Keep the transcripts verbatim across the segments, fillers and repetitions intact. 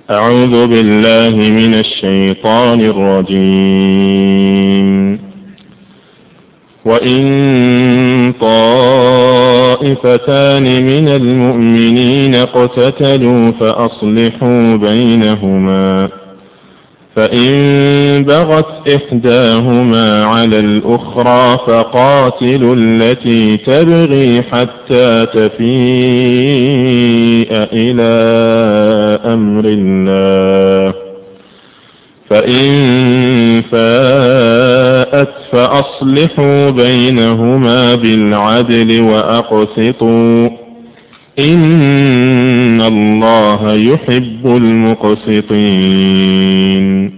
أعوذ بالله من الشيطان الرجيم. وإن طائفتان من المؤمنين اقتتلوا فأصلحوا بينهما، فإن بغت إحداهما على الأخرى فقاتلوا التي تبغي حتى تفيء إلى أمر الله، فإن فاءت فأصلحوا بينهما بالعدل وأقسطوا، إن الله يحب المقسطين.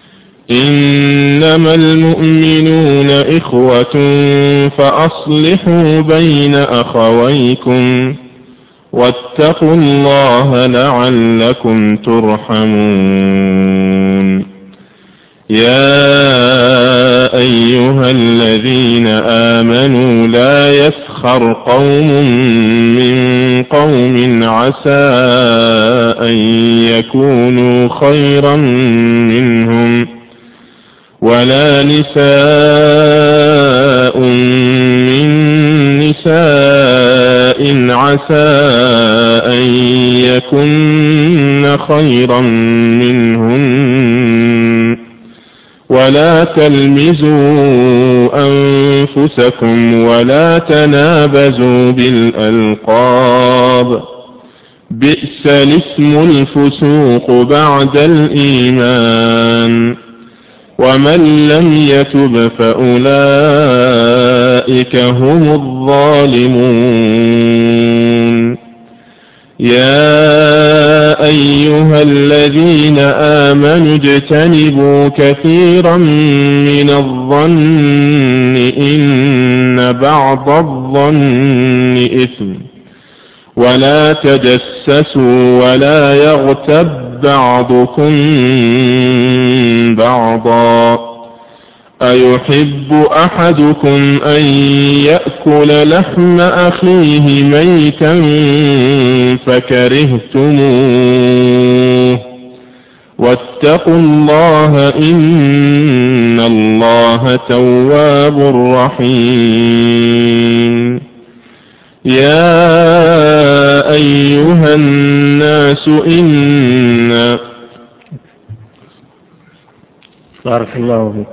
إنما المؤمنون إخوة فأصلحوا بين أخويكم واتقوا الله لعلكم ترحمون. يا أيها الذين آمنوا لا يسخر قوم من قوم عسى أن يكونوا خيرا منهم، ولا نساء من نساء عسى أن يكن خيرا منهن، ولا تلمزوا أنفسكم ولا تنابزوا بالألقاب، بئس الاسم الفسوق بعد الإيمان، ومن لم يتب فأولئك هم الظالمون. يا أيها الذين آمنوا اجتنبوا كثيرا من الظن إن بعض الظن إثم، ولا تجسسوا ولا يغتب بعضكم بعضا، أيحب أحدكم أن يأكل لحم أخيه ميتا فكرهتموه، واتقوا الله إن الله تواب رحيم. يا أيها الناس إن بارك الله فيك.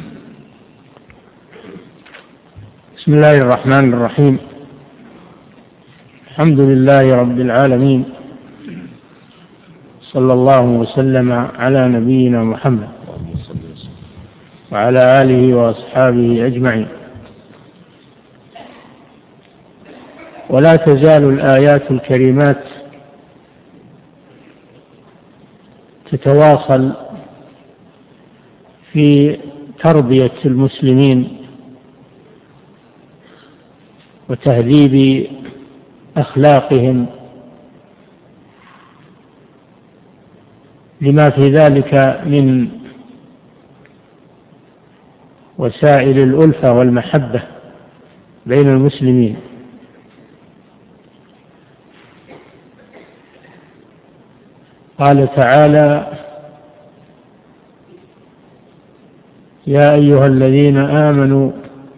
بسم الله الرحمن الرحيم. الحمد لله رب العالمين، صلى الله وسلم على نبينا محمد وعلى آله وأصحابه أجمعين. ولا تزال الآيات الكريمات تتواصل في تربية المسلمين وتهذيب أخلاقهم، لما في ذلك من وسائل الألفة والمحبة بين المسلمين. قال تعالى: يا أيها الذين آمنوا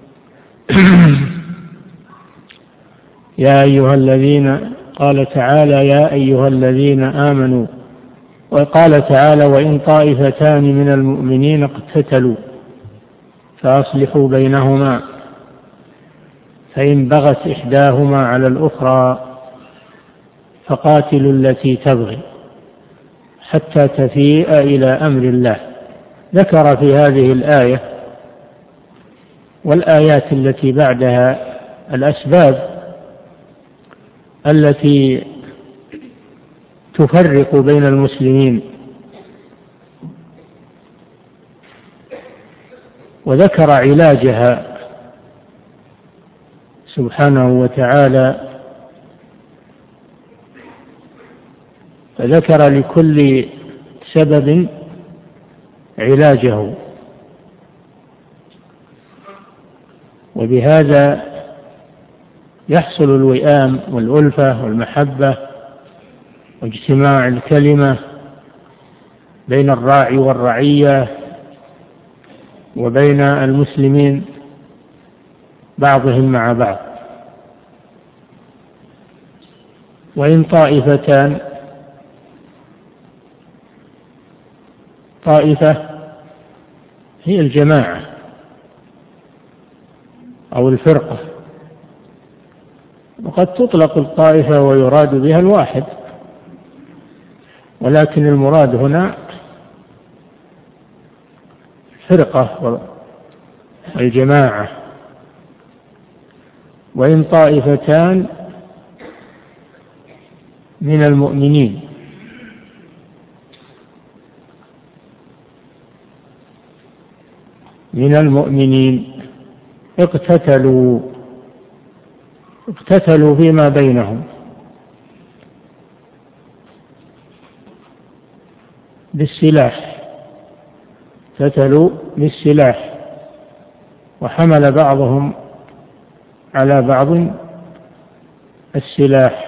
يا أيها الذين قال تعالى: يا أيها الذين آمنوا. وقال تعالى: وإن طائفتان من المؤمنين اقتتلوا فأصلحوا بينهما، فإن بغت إحداهما على الأخرى فقاتلوا التي تبغي حتى تفيء إلى أمر الله. ذكر في هذه الآية والآيات التي بعدها الأسباب التي تفرق بين المسلمين، وذكر علاجها سبحانه وتعالى، فذكر لكل سبب علاجه، وبهذا يحصل الوئام والألفة والمحبة واجتماع الكلمة بين الراعي والرعية وبين المسلمين بعضهم مع بعض. وإن طائفتان، طائفة هي الجماعة أو الفرقة، وقد تطلق الطائفة ويراد بها الواحد، ولكن المراد هنا فرقة والجماعة. وإن طائفتان من المؤمنين من المؤمنين اقتتلوا اقتتلوا فيما بينهم بالسلاح، اقتتلوا بالسلاح، وحمل بعضهم على بعض السلاح.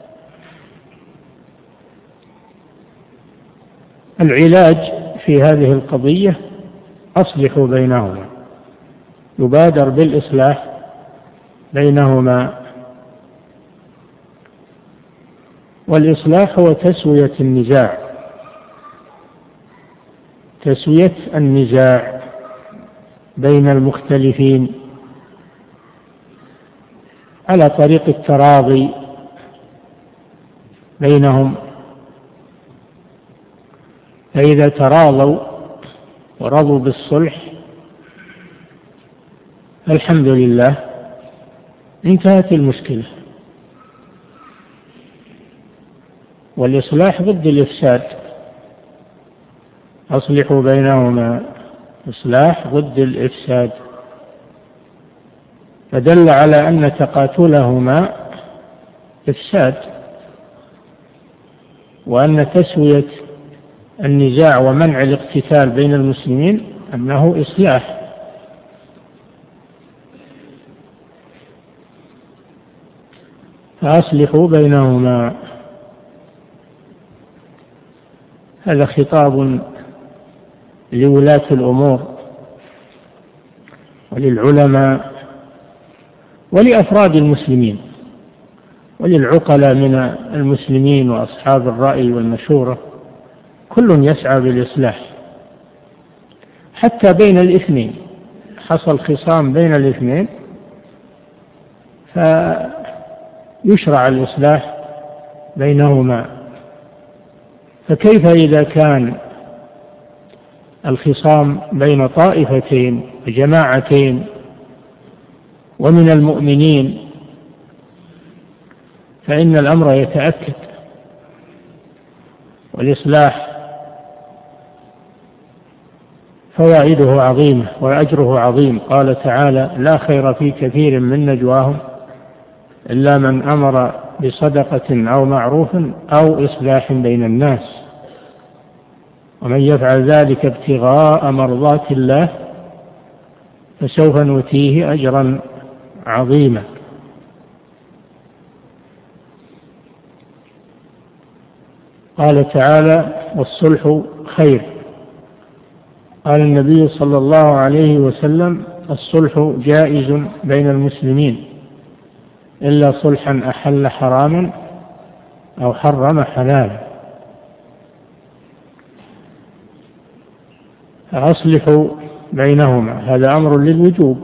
العلاج في هذه القضية أصلحوا بينهما، يبادر بالإصلاح بينهما، والإصلاح هو تسوية النزاع، تسوية النزاع بين المختلفين على طريق التراضي بينهم. فإذا تراضوا ورضوا بالصلح الحمد لله انتهت المشكلة. والإصلاح ضد الإفساد، أصلحوا بينهما، إصلاح ضد الإفساد، فدل على أن تقاتلهما إفساد، وأن تسوية النزاع ومنع الاقتتال بين المسلمين أنه إصلاح. فأصلحوا بينهما. هذا خطاب لولاة الأمور وللعلماء ولأفراد المسلمين وللعقلاء من المسلمين وأصحاب الرأي والمشورة، كل يسعى بالإصلاح. حتى بين الاثنين حصل خصام بين الاثنين فيشرع الإصلاح بينهما. فكيف إذا كان الخصام بين طائفتين وجماعتين ومن المؤمنين، فإن الأمر يتأكد. والإصلاح فوائده عظيمة وأجره عظيم. قال تعالى: لا خير في كثير من نجواهم إلا من أمر بصدقة أو معروف أو إصلاح بين الناس، ومن يفعل ذلك ابتغاء مرضات الله فسوف نؤتيه أجرا عظيما. قال تعالى: والصلح خير. قال النبي صلى الله عليه وسلم: الصلح جائز بين المسلمين إلا صلحا أحل حراما أو حرم حلالا. فأصلحوا بينهما، هذا أمر للوجوب،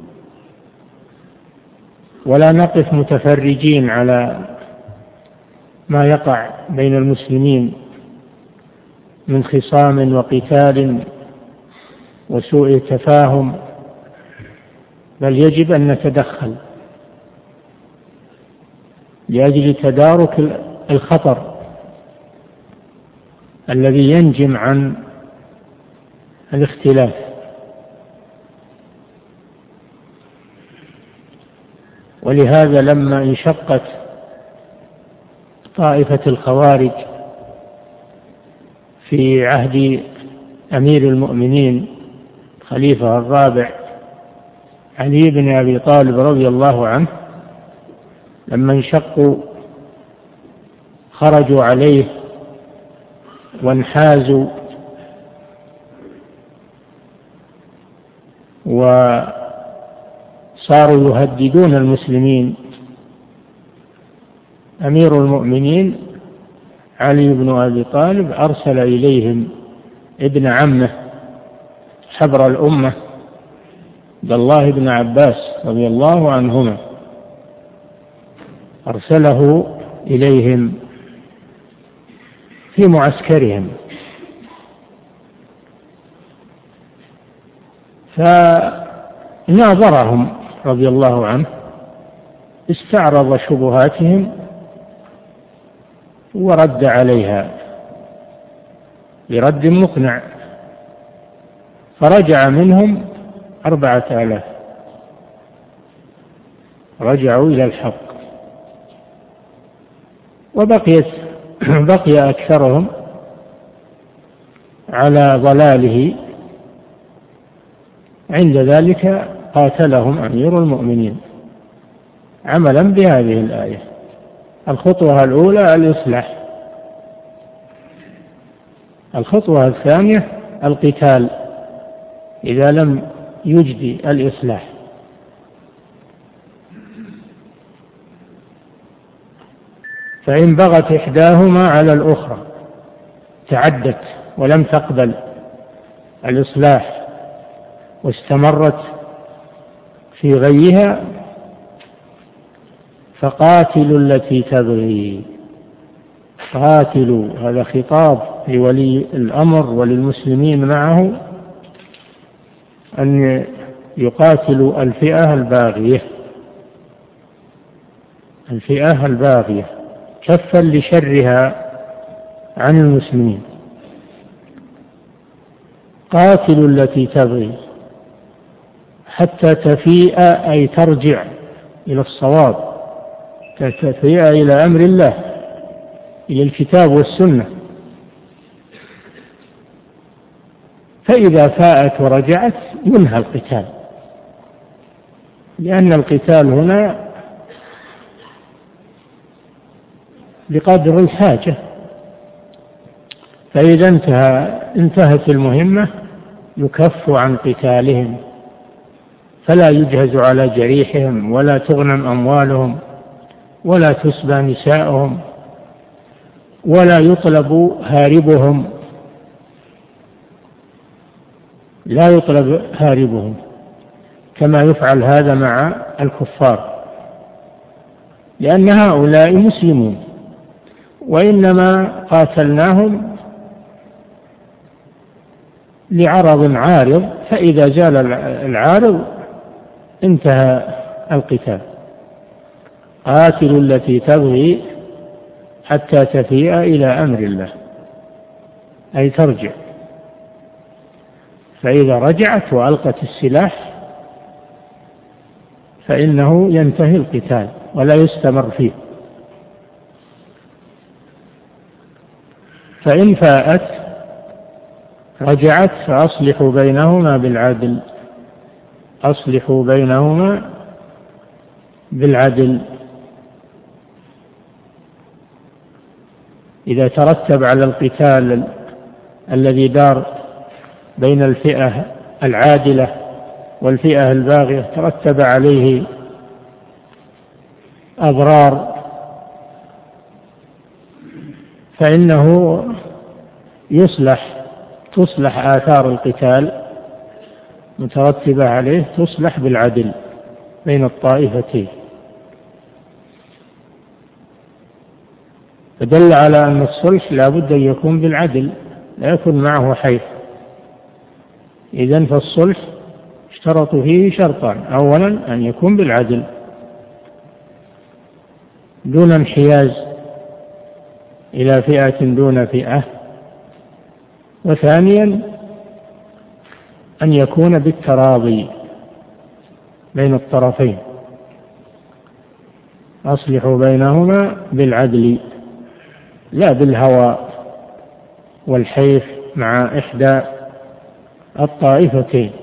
ولا نقف متفرجين على ما يقع بين المسلمين من خصام وقتال وسوء تفاهم، بل يجب أن نتدخل لأجل تدارك الخطر الذي ينجم عن الاختلاف. ولهذا لما انشقت طائفة الخوارج في عهد أمير المؤمنين خليفة الرابع علي بن أبي طالب رضي الله عنه، لما انشقوا خرجوا عليه وانحازوا وصاروا يهددون المسلمين. أمير المؤمنين علي بن أبي طالب أرسل إليهم ابن عمه حبر الأمة عبد الله بن عباس رضي الله عنهما، أرسله إليهم في معسكرهم، فناظرهم رضي الله عنه، استعرض شبهاتهم ورد عليها برد مقنع، فرجع منهم أربعة آلاف، رجعوا إلى الحق، وبقيت بقي أكثرهم على ضلاله. عند ذلك قاتلهم أمير المؤمنين عملا بهذه الآية. الخطوة الأولى الإصلاح، الخطوة الثانية القتال إذا لم يجدي الإصلاح. فإن بغت إحداهما على الأخرى تعدت ولم تقبل الإصلاح واستمرت في غيها فقاتلوا التي تبغي. قاتلوا هذا خطاب لولي الأمر وللمسلمين معه أن يقاتلوا الفئة الباغية، الفئة الباغية كفا لشرها عن المسلمين. قاتلوا التي تبغي حتى تفيء أي ترجع إلى الصواب، تفيء إلى أمر الله، إلى الكتاب والسنة. فإذا فاءت ورجعت ينهى القتال، لأن القتال هنا بقدر الحاجة. فإذا انتهى انتهت المهمة يكف عن قتالهم، فلا يجهز على جريحهم ولا تغنم أموالهم ولا تسبى نساؤهم ولا يطلب هاربهم، لا يطلب هاربهم كما يفعل هذا مع الكفار، لأن هؤلاء مسلمون وإنما قاتلناهم لعرض عارض، فإذا زال العارض انتهى القتال. قاتلوا التي تبغي حتى تفيء إلى أمر الله، أي ترجع. فإذا رجعت وألقت السلاح فإنه ينتهي القتال ولا يستمر فيه. فإن فاءت رجعت فأصلحوا بينهما بالعدل، أصلحوا بينهما بالعدل. إذا ترتب على القتال الذي دار بين الفئة العادلة والفئة الباغية ترتب عليه أضرار، فإنه يصلح تصلح آثار القتال مترتبة عليه، تصلح بالعدل بين الطائفتين. فدل على أن الصلح لا بد أن يكون بالعدل، لا يكون معه حيف. إذن فالصلح اشترط فيه شرطان: أولا أن يكون بالعدل دون انحياز إلى فئة دون فئة، وثانيا أن يكون بالتراضي بين الطرفين. أصلحوا بينهما بالعدل لا بالهوى والحيف مع إحدى الطائفتين.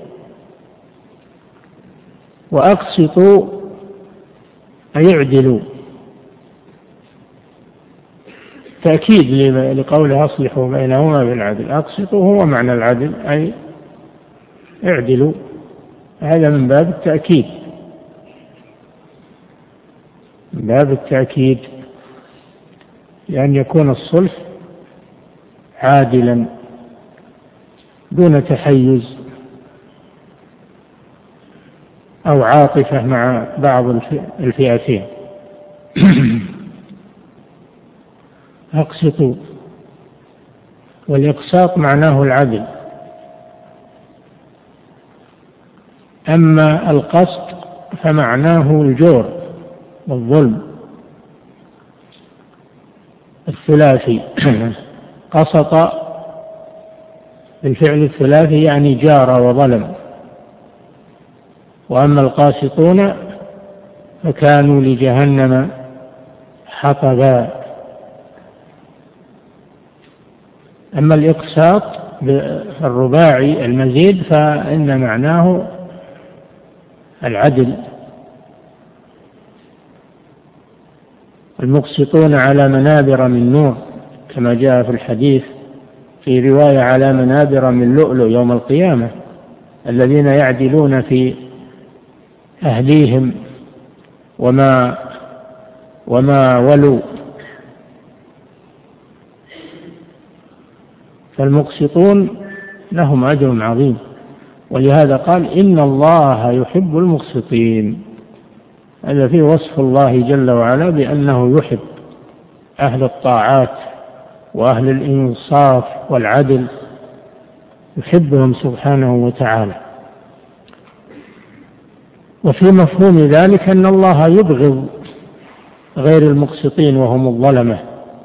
وأقسطوا أي اعدلوا، تأكيد لقوله أصلحوا بينهما بالعدل. أقسطوا هو معنى العدل، أي اعدلوا هذا من باب التأكيد، من باب التأكيد لأن يكون الصلح عادلا دون تحيز أو عاطفة مع بعض الفئتين. أقسطوا، والإقساط معناه العدل. أما القسط فمعناه الجور والظلم. الثلاثي قسط بالفعل الثلاثي يعني جار وظلم. وأما القاسطون فكانوا لجهنم حطبا. أما الإقساط بالرباعي المزيد فإن معناه العدل. المقسطون على منابر من نور كما جاء في الحديث، في رواية على منابر من لؤلؤ يوم القيامة، الذين يعدلون في أهليهم وما وما ولوا. فالمقسطون لهم أجر عظيم، ولهذا قال إن الله يحب المقسطين. هذا فيه وصف الله جل وعلا بأنه يحب أهل الطاعات وأهل الإنصاف والعدل، يحبهم سبحانه وتعالى. وفي مفهوم ذلك أن الله يبغض غير المقسطين وهم الظلمة،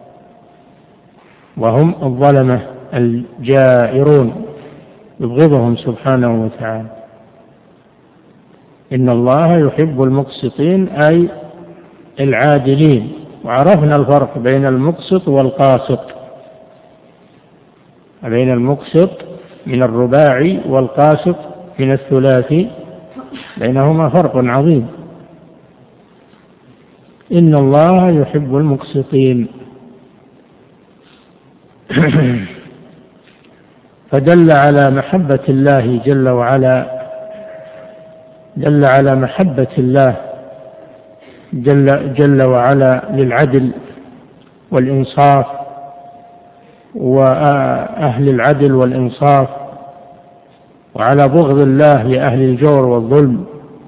وهم الظلمة الجائرون، يبغضهم سبحانه وتعالى. إن الله يحب المقسطين أي العادلين. وعرفنا الفرق بين المقسط والقاسط، بين المقسط من الرباعي والقاسط من الثلاثي، بينهما فرق عظيم. إن الله يحب المقسطين. فدل على محبة الله جل وعلا، دل على محبة الله جل, جل وعلا للعدل والإنصاف وأهل العدل والإنصاف، وعلى بغض الله لأهل الجور والظلم.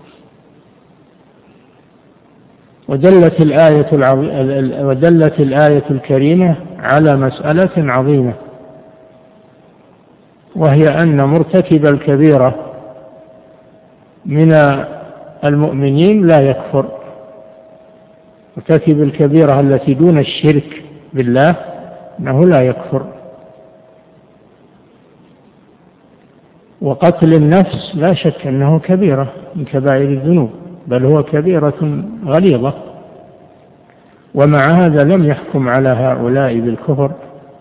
ودلت الآية العظ... ودلت الآية الكريمة على مسألة عظيمة، وهي أن مرتكب الكبيرة من المؤمنين لا يكفر. مرتكب الكبيرة التي دون الشرك بالله أنه لا يكفر. وقتل النفس لا شك أنه كبيرة من كبائر الذنوب، بل هو كبيرة غليظة، ومع هذا لم يحكم على هؤلاء بالكفر،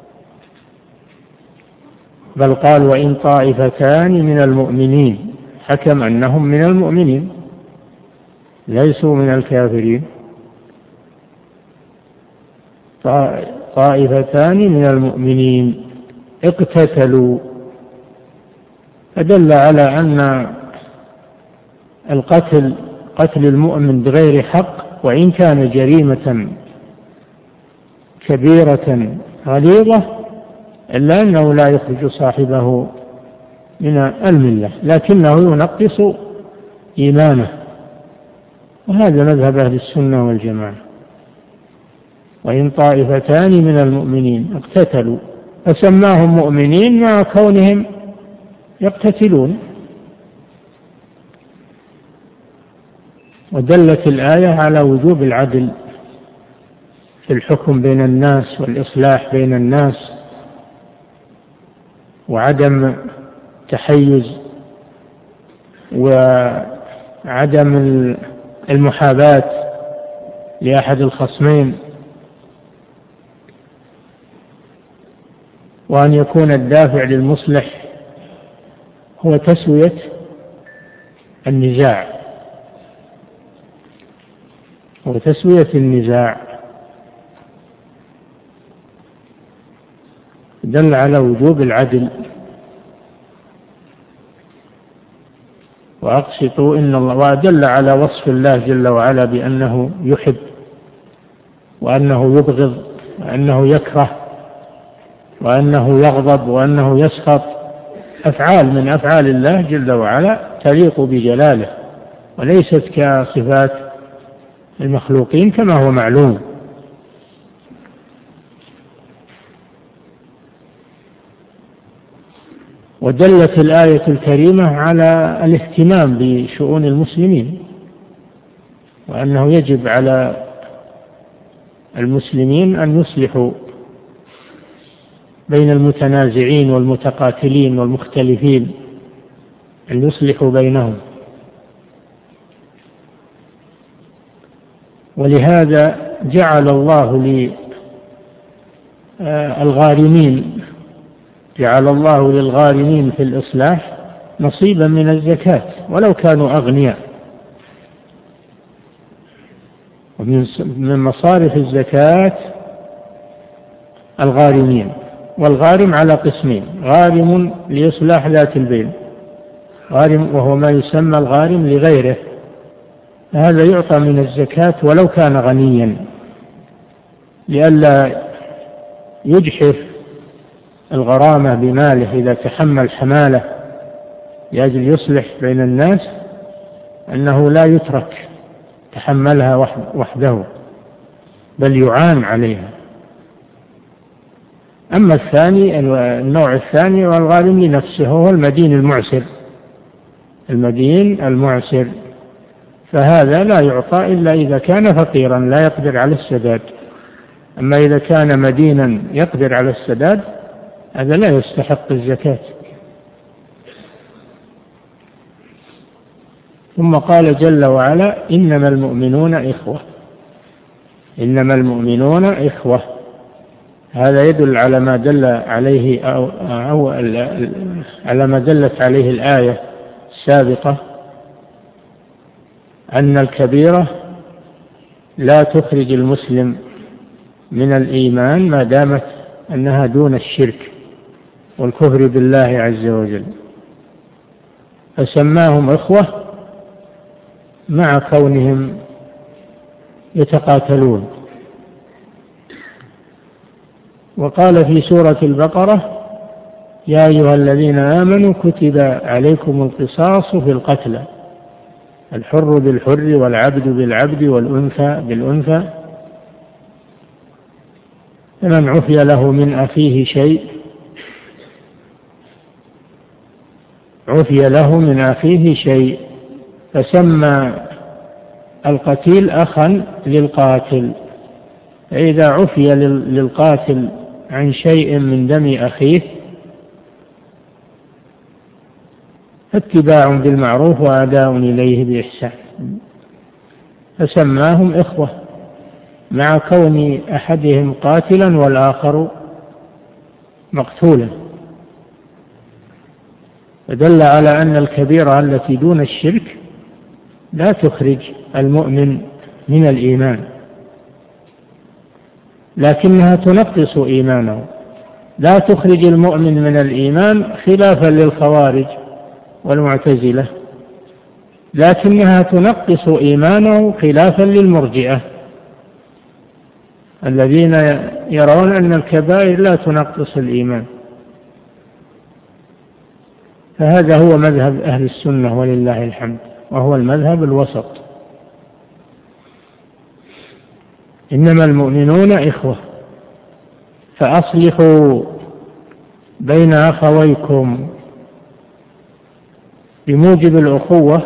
بل قال وإن طائفتان من المؤمنين، حكم أنهم من المؤمنين ليسوا من الكافرين. طائفتان من المؤمنين اقتتلوا، فدل على أن القتل قتل المؤمن بغير حق وإن كان جريمة كبيرة غليظة إلا أنه لا يخرج صاحبه من الملة، لكنه ينقص إيمانه، وهذا مذهب أهل السنة والجماعة. وإن طائفتان من المؤمنين اقتتلوا، فسماهم مؤمنين مع كونهم يقتتلون. ودلت الآية على وجوب العدل في الحكم بين الناس والإصلاح بين الناس، وعدم تحيز وعدم المحاباة لأحد الخصمين، وأن يكون الدافع للمصلح هو تسوية النزاع وتسوية النزاع. دل على وجوب العدل وأقسطوا إن الله، وأدل على وصف الله جل وعلا بأنه يحب وأنه يبغض وأنه يكره وأنه يغضب وأنه يسخط، أفعال من أفعال الله جل وعلا تليق بجلاله وليست كصفات المخلوقين كما هو معلوم. ودلت الآية الكريمة على الاهتمام بشؤون المسلمين، وأنه يجب على المسلمين أن يصلحوا بين المتنازعين والمتقاتلين والمختلفين، أن يصلحوا بينهم. ولهذا جعل الله للغارمين جعل الله للغارمين في الإصلاح نصيبا من الزكاة ولو كانوا أغنياء. ومن مصارف الزكاة الغارمين، والغارم على قسمين: غارم لإصلاح ذات البين، غارم وهو ما يسمى الغارم لغيره، هذا يعطى من الزكاة ولو كان غنيا لئلا يجحف الغرامة بماله إذا تحمل حمالة لأجل يصلح بين الناس، أنه لا يترك تحملها وحده بل يعان عليها. أما الثاني النوع الثاني والغارم لنفسه هو المدين المعسر المدين المعسر فهذا لا يعطى إلا إذا كان فقيرا لا يقدر على السداد. أما إذا كان مدينا يقدر على السداد هذا لا يستحق الزكاة. ثم قال جل وعلا: إنما المؤمنون إخوة. إنما المؤمنون إخوة، هذا يدل على ما دل عليه أو, أو على ما دلت عليه الآية السابقة، أن الكبيرة لا تخرج المسلم من الإيمان ما دامت أنها دون الشرك والكفر بالله عز وجل، فسماهم إخوة مع كونهم يتقاتلون. وقال في سورة البقرة: يا أيها الذين آمنوا كتب عليكم القصاص في القتلى، الحر بالحر والعبد بالعبد والأنثى بالأنثى، فمن عفي له من أخيه شيء عفي له من أخيه شيء فسمى القتيل أخا للقاتل، فإذا عفي للقاتل عن شيء من دم أخيه فاتباع بالمعروف وأداء إليه بإحسان، فسماهم إخوة مع كون أحدهم قاتلا والآخر مقتولا، فدل على أن الكبيرة التي دون الشرك لا تخرج المؤمن من الإيمان، لكنها تنقص إيمانه. لا تخرج المؤمن من الإيمان خلافا للخوارج والمعتزلة، لكنها تنقص إيمانه خلافا للمرجئة الذين يرون أن الكبائر لا تنقص الإيمان. فهذا هو مذهب أهل السنة ولله الحمد، وهو المذهب الوسط. إنما المؤمنون إخوة فأصلحوا بين أخويكم، بموجب الأخوة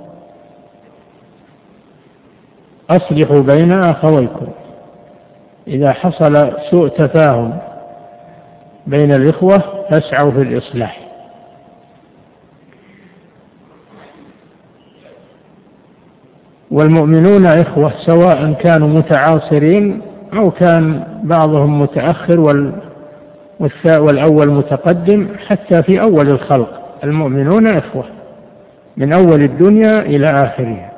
أصلحوا بين أخويكم. إذا حصل سوء تفاهم بين الإخوة فاسعوا في الإصلاح. والمؤمنون إخوة سواء كانوا متعاصرين أو كان بعضهم متأخر والأول متقدم، حتى في أول الخلق المؤمنون إخوة من أول الدنيا إلى آخرها،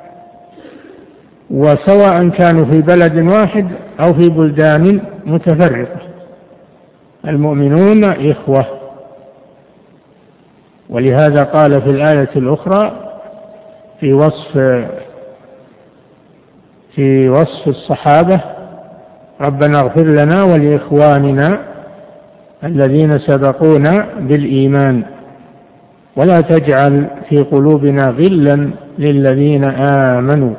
وسواء كانوا في بلد واحد أو في بلدان متفرقة المؤمنون إخوة. ولهذا قال في الآية الأخرى: في وصف في وصف الصحابة: ربنا اغفر لنا ولإخواننا الذين سبقونا بالإيمان ولا تجعل في قلوبنا غلا للذين آمنوا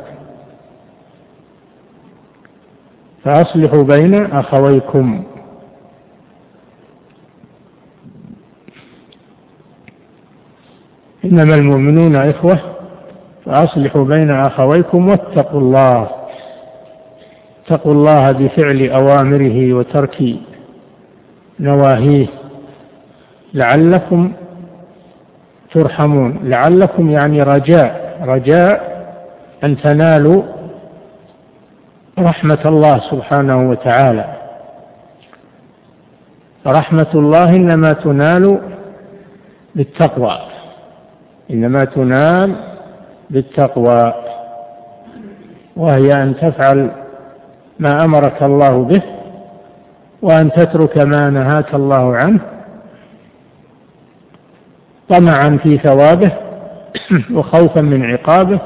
فأصلحوا بين أخويكم. إنما المؤمنون إخوة فأصلحوا بين أخويكم واتقوا الله. اتقوا الله بفعل أوامره وترك نواهيه لعلكم ترحمون. لعلكم يعني رجاء رجاء أن تنالوا رحمة الله سبحانه وتعالى. رحمة الله إنما تنال بالتقوى، إنما تنال بالتقوى، وهي أن تفعل ما أمرك الله به وأن تترك ما نهاك الله عنه طمعا في ثوابه وخوفا من عقابه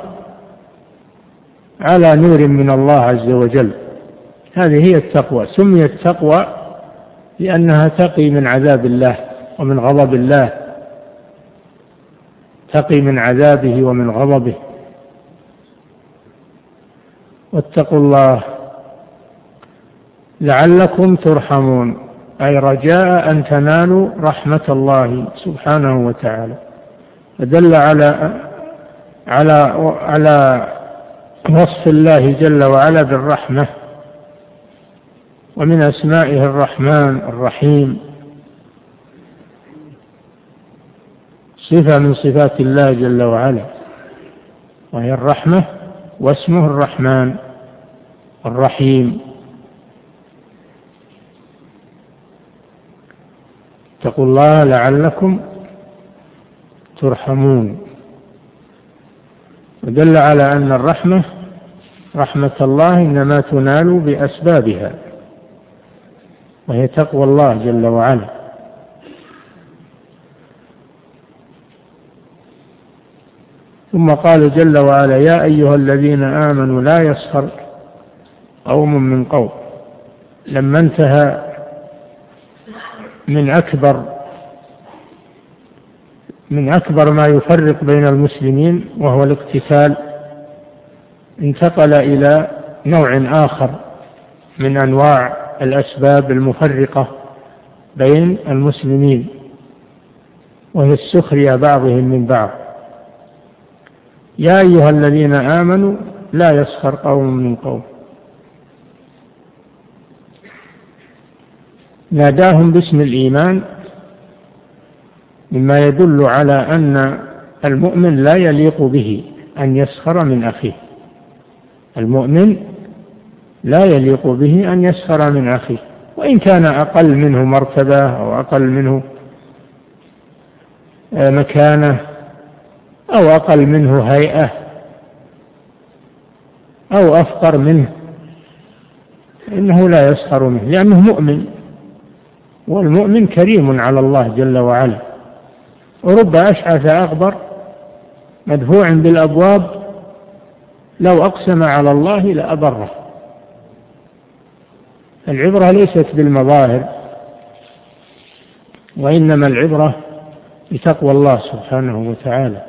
على نور من الله عز وجل. هذه هي التقوى. سميت تقوى لأنها تقي من عذاب الله ومن غضب الله، تقي من عذابه ومن غضبه. واتقوا الله لعلكم ترحمون، أي رجاء أن تنالوا رحمة الله سبحانه وتعالى. فدل على على على وصف الله جل وعلا بالرحمة، ومن أسمائه الرحمن الرحيم، صفة من صفات الله جل وعلا وهي الرحمة، واسمه الرحمن الرحيم. اتقوا الله لعلكم ترحمون. ودل على أن الرحمة رحمة الله إنما تنال بأسبابها، وهي تقوى الله جل وعلا. ثم قال جل وعلا: يا أيها الذين آمنوا لا يسخر قوم من قوم. لما انتهى من أكبر من أكبر ما يفرق بين المسلمين وهو الاقتتال، انتقل إلى نوع آخر من أنواع الأسباب المفرقة بين المسلمين، وهي السخرية بعضهم من بعض. يا أيها الذين آمنوا لا يسخر قوم من قوم، ناداهم باسم الإيمان، مما يدل على أن المؤمن لا يليق به أن يسخر من أخيه. المؤمن لا يليق به أن يسخر من أخيه، وإن كان أقل منه مرتبة أو أقل منه مكانة أو أقل منه هيئة أو أفقر منه، إنه لا يسخر منه لأنه مؤمن، والمؤمن كريم على الله جل وعلا. ورب أشعث أغبر مدفوع بالأبواب لو أقسم على الله لأبره. العبرة ليست بالمظاهر، وإنما العبرة بتقوى الله سبحانه وتعالى.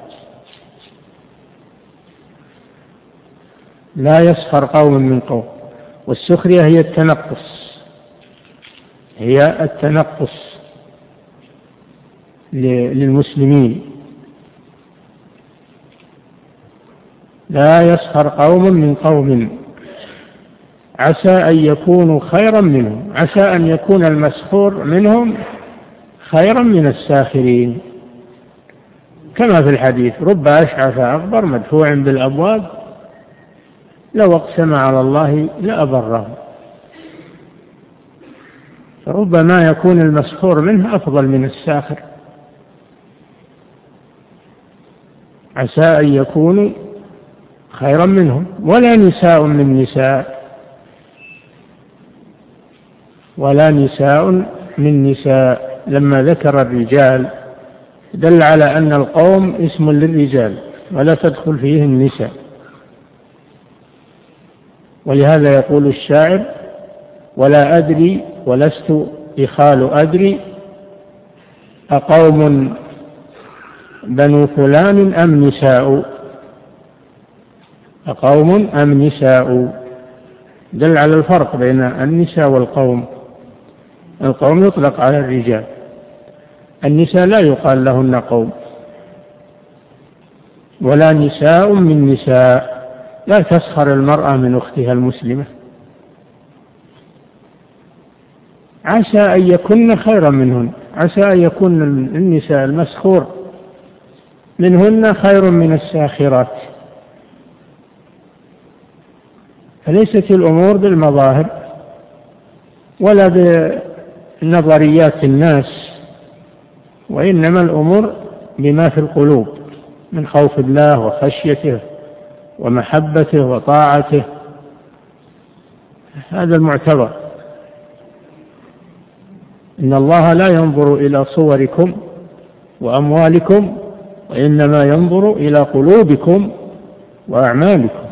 لا يسخر قوم من قوم. والسخرية هي التنقص، هي التنقص للمسلمين. لا يسخر قوم من قوم عسى أن يكونوا خيرا منهم، عسى أن يكون المسخور منهم خيرا من الساخرين، كما في الحديث: رب أشعث أغبر مدفوع بالأبواب لو أقسم على الله لأبره. فربما يكون المسخور منه أفضل من الساخر. عسى أن يكونوا خيرا منهم. ولا نساء من نساء ولا نساء من نساء. لما ذكر الرجال دل على أن القوم اسم للرجال، ولا تدخل فيه النساء. ولهذا يقول الشاعر: ولا أدري ولست إخال أدري أقوم بنو فلان أم نساء، أقوم أم نساء، دل على الفرق بين النساء والقوم. القوم يطلق على الرجال، النساء لا يقال لهن قوم. ولا نساء من نساء، لا تسخر المرأة من أختها المسلمة، عسى أن يكن خيرا منهن، عسى أن يكون النساء المسخور منهن خير من الساخرات. فليست الأمور بالمظاهر ولا بنظريات الناس، وإنما الأمور بما في القلوب من خوف الله وخشيته ومحبته وطاعته، هذا المعتبر. إن الله لا ينظر إلى صوركم وأموالكم، وإنما ينظر إلى قلوبكم وأعمالكم.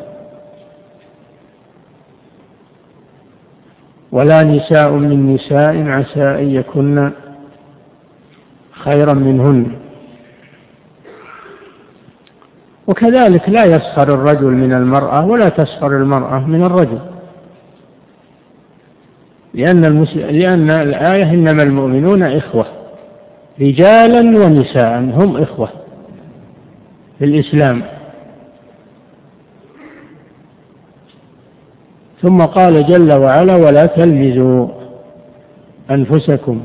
ولا نساء من نساء عسى أن يكن خيرا منهن. وكذلك لا يسخر الرجل من المرأة ولا تسخر المرأة من الرجل، لأن, المسل... لأن الآية إنما المؤمنون إخوة، رجالا ونساء هم إخوة في الإسلام. ثم قال جل وعلا: ولا تلمزوا أنفسكم.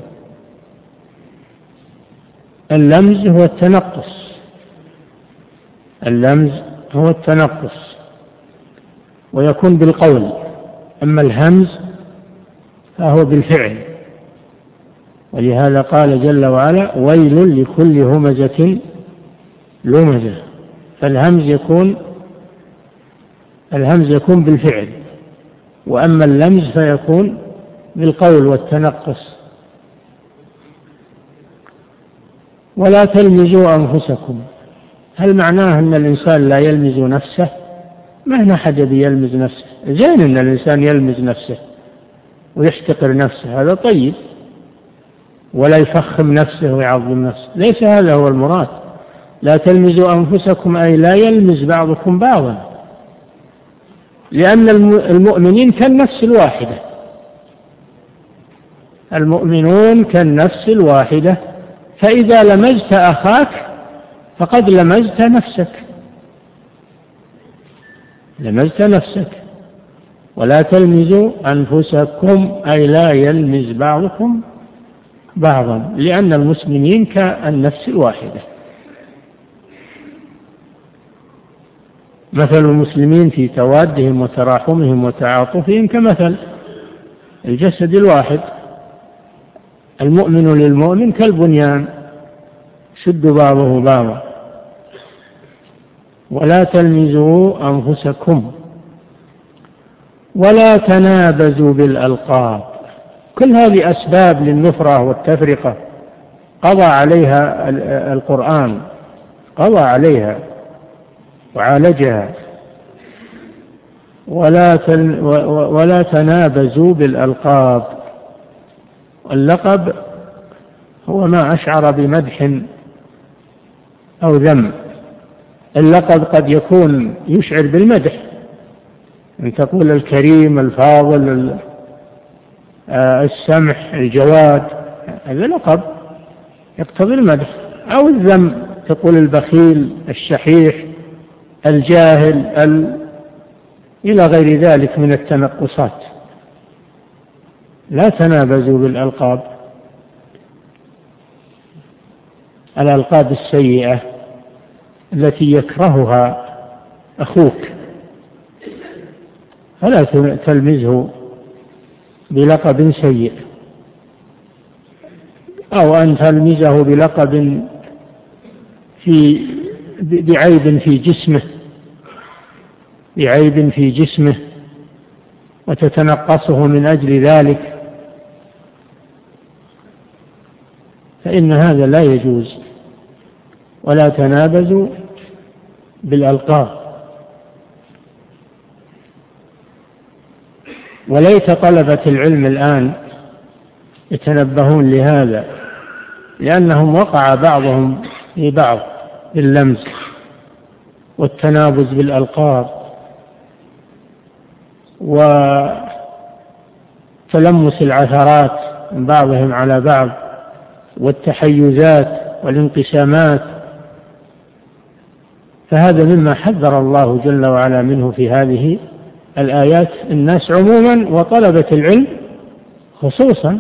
اللمز هو التنقص، اللمز هو التنقص ويكون بالقول، أما الهمز فهو بالفعل. ولهذا قال جل وعلا: ويل لكل همزة لمزة. فالهمز يكون الهمز يكون بالفعل، وأما اللمز فيكون بالقول والتنقص. ولا تلمزوا أنفسكم، هل معناه أن الإنسان لا يلمز نفسه؟ ما هنا حد يلمز نفسه، زين أن الإنسان يلمز نفسه ويحتقر نفسه، هذا طيب، ولا يفخم نفسه ويعظم نفسه، ليس هذا هو المراد. لا تلمزوا أنفسكم أي لا يلمز بعضكم بعضا، لأن المؤمنين كالنفس الواحدة، المؤمنون كالنفس الواحدة، فإذا لمزت أخاك فقد لمزت نفسك، لمزت نفسك. ولا تلمزوا أنفسكم أي لا يلمز بعضكم بعضا، لأن المسلمين كالنفس الواحدة. مثل المسلمين في توادهم وتراحمهم وتعاطفهم كمثل الجسد الواحد، المؤمن للمؤمن كالبنيان شد بعضه بعضا. ولا تلمزوا أنفسكم ولا تنابزوا بالألقاب. كل هذه أسباب للنفرة والتفرقة قضى عليها القرآن، قضى عليها وعالجها. ولا ولا تنابزوا بالألقاب. اللقب هو ما أشعر بمدح أو ذم. اللقب قد يكون يشعر بالمدح، أن تقول الكريم الفاضل السمح الجواد، هذا لقب يقتضي المدح. أو الذم، تقول البخيل الشحيح الجاهل ال... إلى غير ذلك من التنقصات. لا تنابزوا بالألقاب، الألقاب السيئة التي يكرهها أخوك، فلا تلمزه بلقب سيء، أو أن تلمزه بلقب في بعيب في جسمه بعيب في جسمه وتتنقصه من أجل ذلك، فإن هذا لا يجوز. ولا تنابزوا بالألقاب. وليت طلبة العلم الآن يتنبهون لهذا، لأنهم وقع بعضهم في بعض باللمز والتنابز بالألقاب وتلمس العثرات من بعضهم على بعض والتحيزات والانقسامات، فهذا مما حذر الله جل وعلا منه في هذه الآيات الناس عموما وطلبة العلم خصوصا.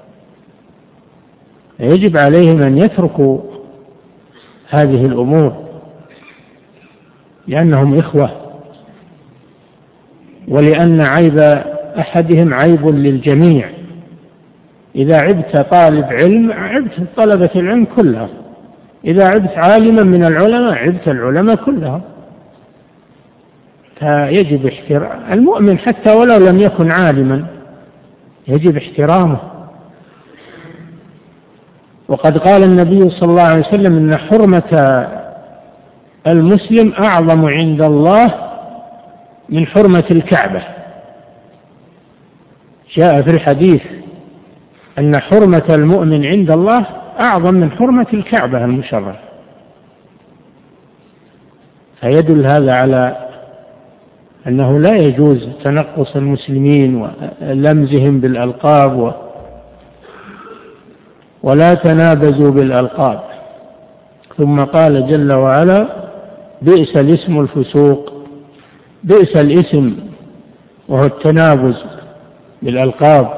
يجب عليهم أن يتركوا هذه الأمور لأنهم إخوة، ولأن عيب أحدهم عيب للجميع. إذا عبت طالب علم عبت طلبة العلم كلها، إذا عبت عالما من العلماء عبت العلماء كلها. فيجب احترام المؤمن حتى ولو لم يكن عالما، يجب احترامه. وقد قال النبي صلى الله عليه وسلم إن حرمة المسلم أعظم عند الله من حرمة الكعبة. جاء في الحديث أن حرمة المؤمن عند الله أعظم من حرمة الكعبة المشرفة. فيدل هذا على أنه لا يجوز تنقص المسلمين ولمزهم بالألقاب، ولا تنابزوا بالألقاب. ثم قال جل وعلا: بئس الاسم الفسوق. بئس الاسم وهو التنابز بالألقاب،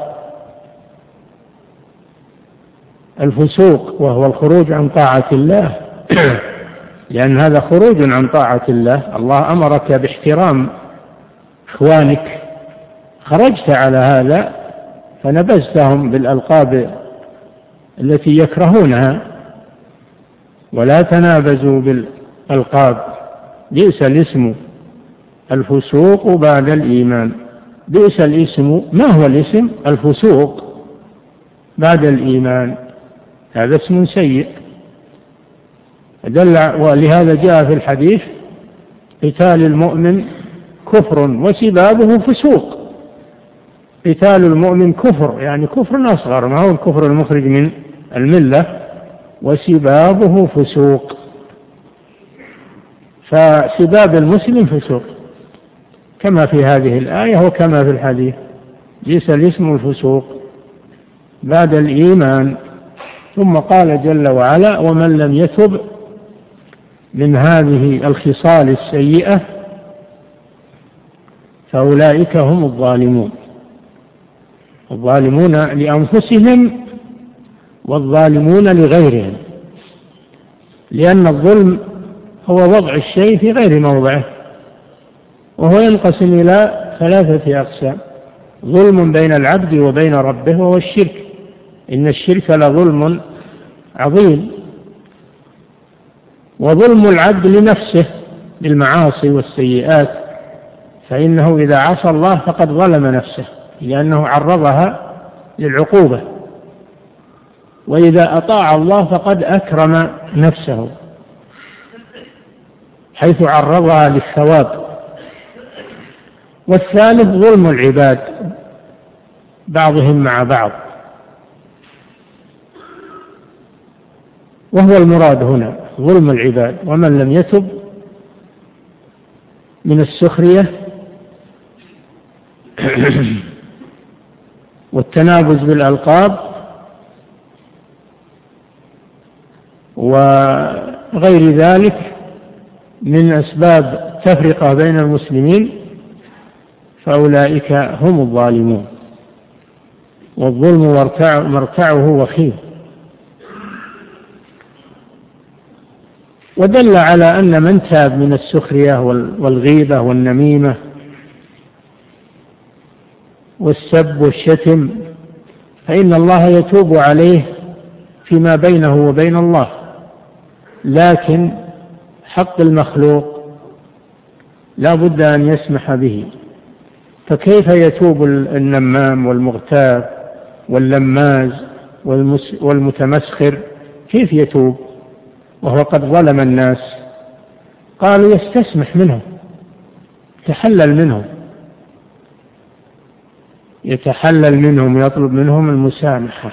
الفسوق وهو الخروج عن طاعة الله لأن هذا خروج عن طاعة الله. الله أمرك باحترام إخوانك، خرجت على هذا فنبذتهم بالألقاب التي يكرهونها. ولا تنابزوا بالألقاب. بئس الاسم الفسوق بعد الإيمان. بئس الاسم، ما هو الاسم؟ الفسوق بعد الإيمان، هذا اسم سيء. دل ولهذا جاء في الحديث: قتال المؤمن كفر وسبابه فسوق. قتال المؤمن كفر، يعني كفر أصغر، ما هو الكفر المخرج من الملة، وسبابه فسوق. فسباب المسلم فسوق كما في هذه الآية وكما في الحديث. بئس الاسم الفسوق بعد الإيمان. ثم قال جل وعلا: ومن لم يتب من هذه الخصال السيئة فأولئك هم الظالمون. الظالمون لأنفسهم والظالمون لغيرهم، لأن الظلم هو وضع الشيء في غير موضعه، وهو ينقسم إلى ثلاثة أقسام: ظلم بين العبد وبين ربه وهو الشرك، إن الشرك لظلم عظيم، وظلم العبد لنفسه بالمعاصي والسيئات، فإنه إذا عصى الله فقد ظلم نفسه لأنه عرضها للعقوبة، وإذا أطاع الله فقد أكرم نفسه حيث عرضها للثواب. والثالث ظلم العباد بعضهم مع بعض، وهو المراد هنا ظلم العباد. ومن لم يتب من السخرية والتنابز بالألقاب وغير ذلك من أسباب تفرقة بين المسلمين فأولئك هم الظالمون، والظلم مرتعه وخيم. ودل على أن من تاب من السخرية والغيبة والنميمة والسب والشتم فإن الله يتوب عليه فيما بينه وبين الله، لكن حق المخلوق لا بد أن يسمح به. فكيف يتوب النمام والمغتاب واللماز والمتمسخر؟ كيف يتوب وهو قد ظلم الناس؟ قالوا يستسمح منهم، يتحلل منهم يتحلل منهم يطلب منهم المسامحة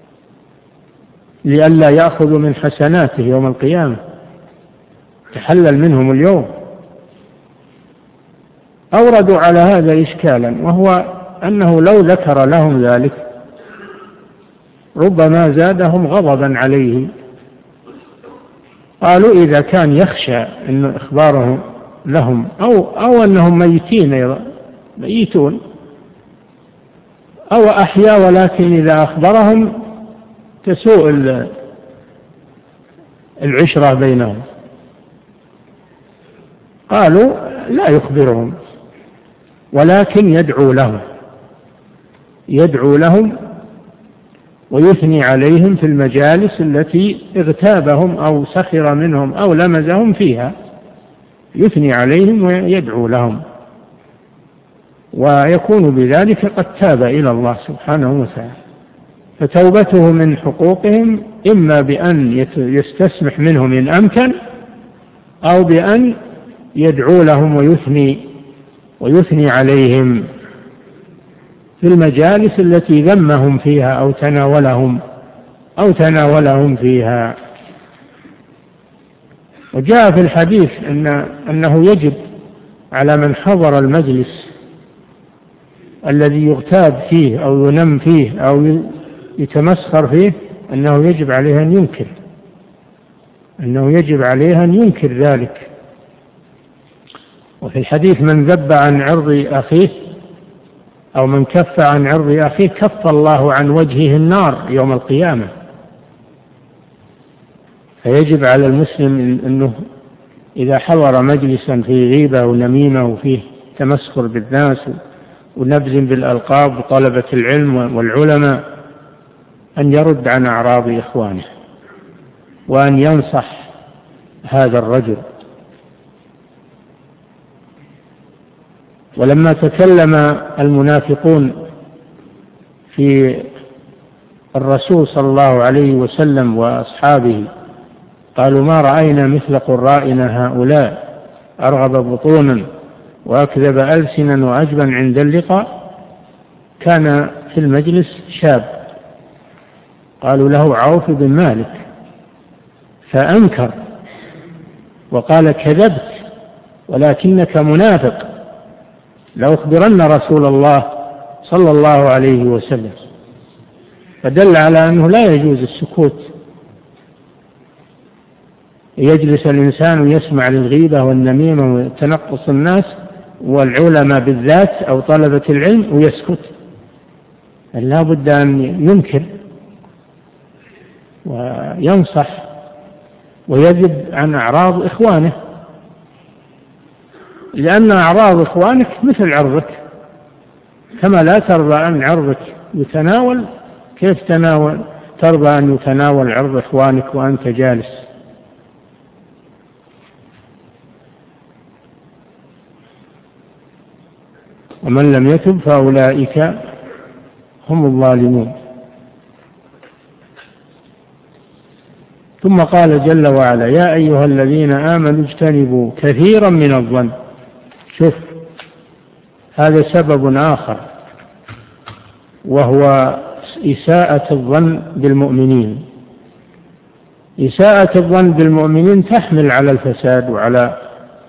لئلا يأخذوا من حسناته يوم القيامة، يتحلل منهم اليوم. أوردوا على هذا إشكالا، وهو أنه لو ذكر لهم ذلك ربما زادهم غضبا عليه. قالوا إذا كان يخشى أن إخبارهم لهم أو, أو أنهم ميتين ميتون أو أحياء، ولكن إذا أخبرهم تسوء العشرة بينهم، قالوا لا يخبرهم ولكن يدعو لهم يدعو لهم ويثني عليهم في المجالس التي اغتابهم أو سخر منهم أو لمزهم فيها، يثني عليهم ويدعو لهم، ويكون بذلك قد تاب إلى الله سبحانه وتعالى. فتوبته من حقوقهم إما بأن يستسمح منهم إن أمكن، أو بأن يدعو لهم ويثني ويثني عليهم في المجالس التي ذمهم فيها أو تناولهم أو تناولهم فيها. وجاء في الحديث أن أنه يجب على من حضر المجلس الذي يغتاب فيه أو ينم فيه أو يتمسخر فيه أنه يجب عليه أن ينكر أنه يجب عليه أن ينكر ذلك. وفي الحديث من ذب عن عرض أخيه أو من كف عن عرض أخيه كف الله عن وجهه النار يوم القيامة. فيجب على المسلم أنه إذا حضر مجلسا فيه غيبة ونميمة وفيه تمسخر بالناس ونبذ بالألقاب وطلبة العلم والعلماء أن يرد عن أعراض إخوانه وأن ينصح هذا الرجل. ولما تكلم المنافقون في الرسول صلى الله عليه وسلم وأصحابه قالوا ما رأينا مثل قرائنا هؤلاء أرغب بطونا وأكذب ألسنا وأجبن عند اللقاء. كان في المجلس شاب قالوا له عوف بن مالك فأنكر وقال كذبت ولكنك منافق، لأخبرن رسول الله صلى الله عليه وسلم. فدل على أنه لا يجوز السكوت، يجلس الإنسان ويسمع للغيبة والنميمة وتنقص الناس والعلماء بالذات أو طلبة العلم ويسكت. لا بد أن ينكر وينصح ويذب عن أعراض إخوانه، لأن أعراض إخوانك مثل عرضك، كما لا ترضى أن عرضك يتناول كيف تناول ترضى أن يتناول عرض إخوانك وأنت جالس. ومن لم يتب فأولئك هم الظالمون. ثم قال جل وعلا يا أيها الذين آمنوا اجتنبوا كثيرا من الظن. شوف هذا سبب آخر وهو إساءة الظن بالمؤمنين. إساءة الظن بالمؤمنين تحمل على الفساد وعلى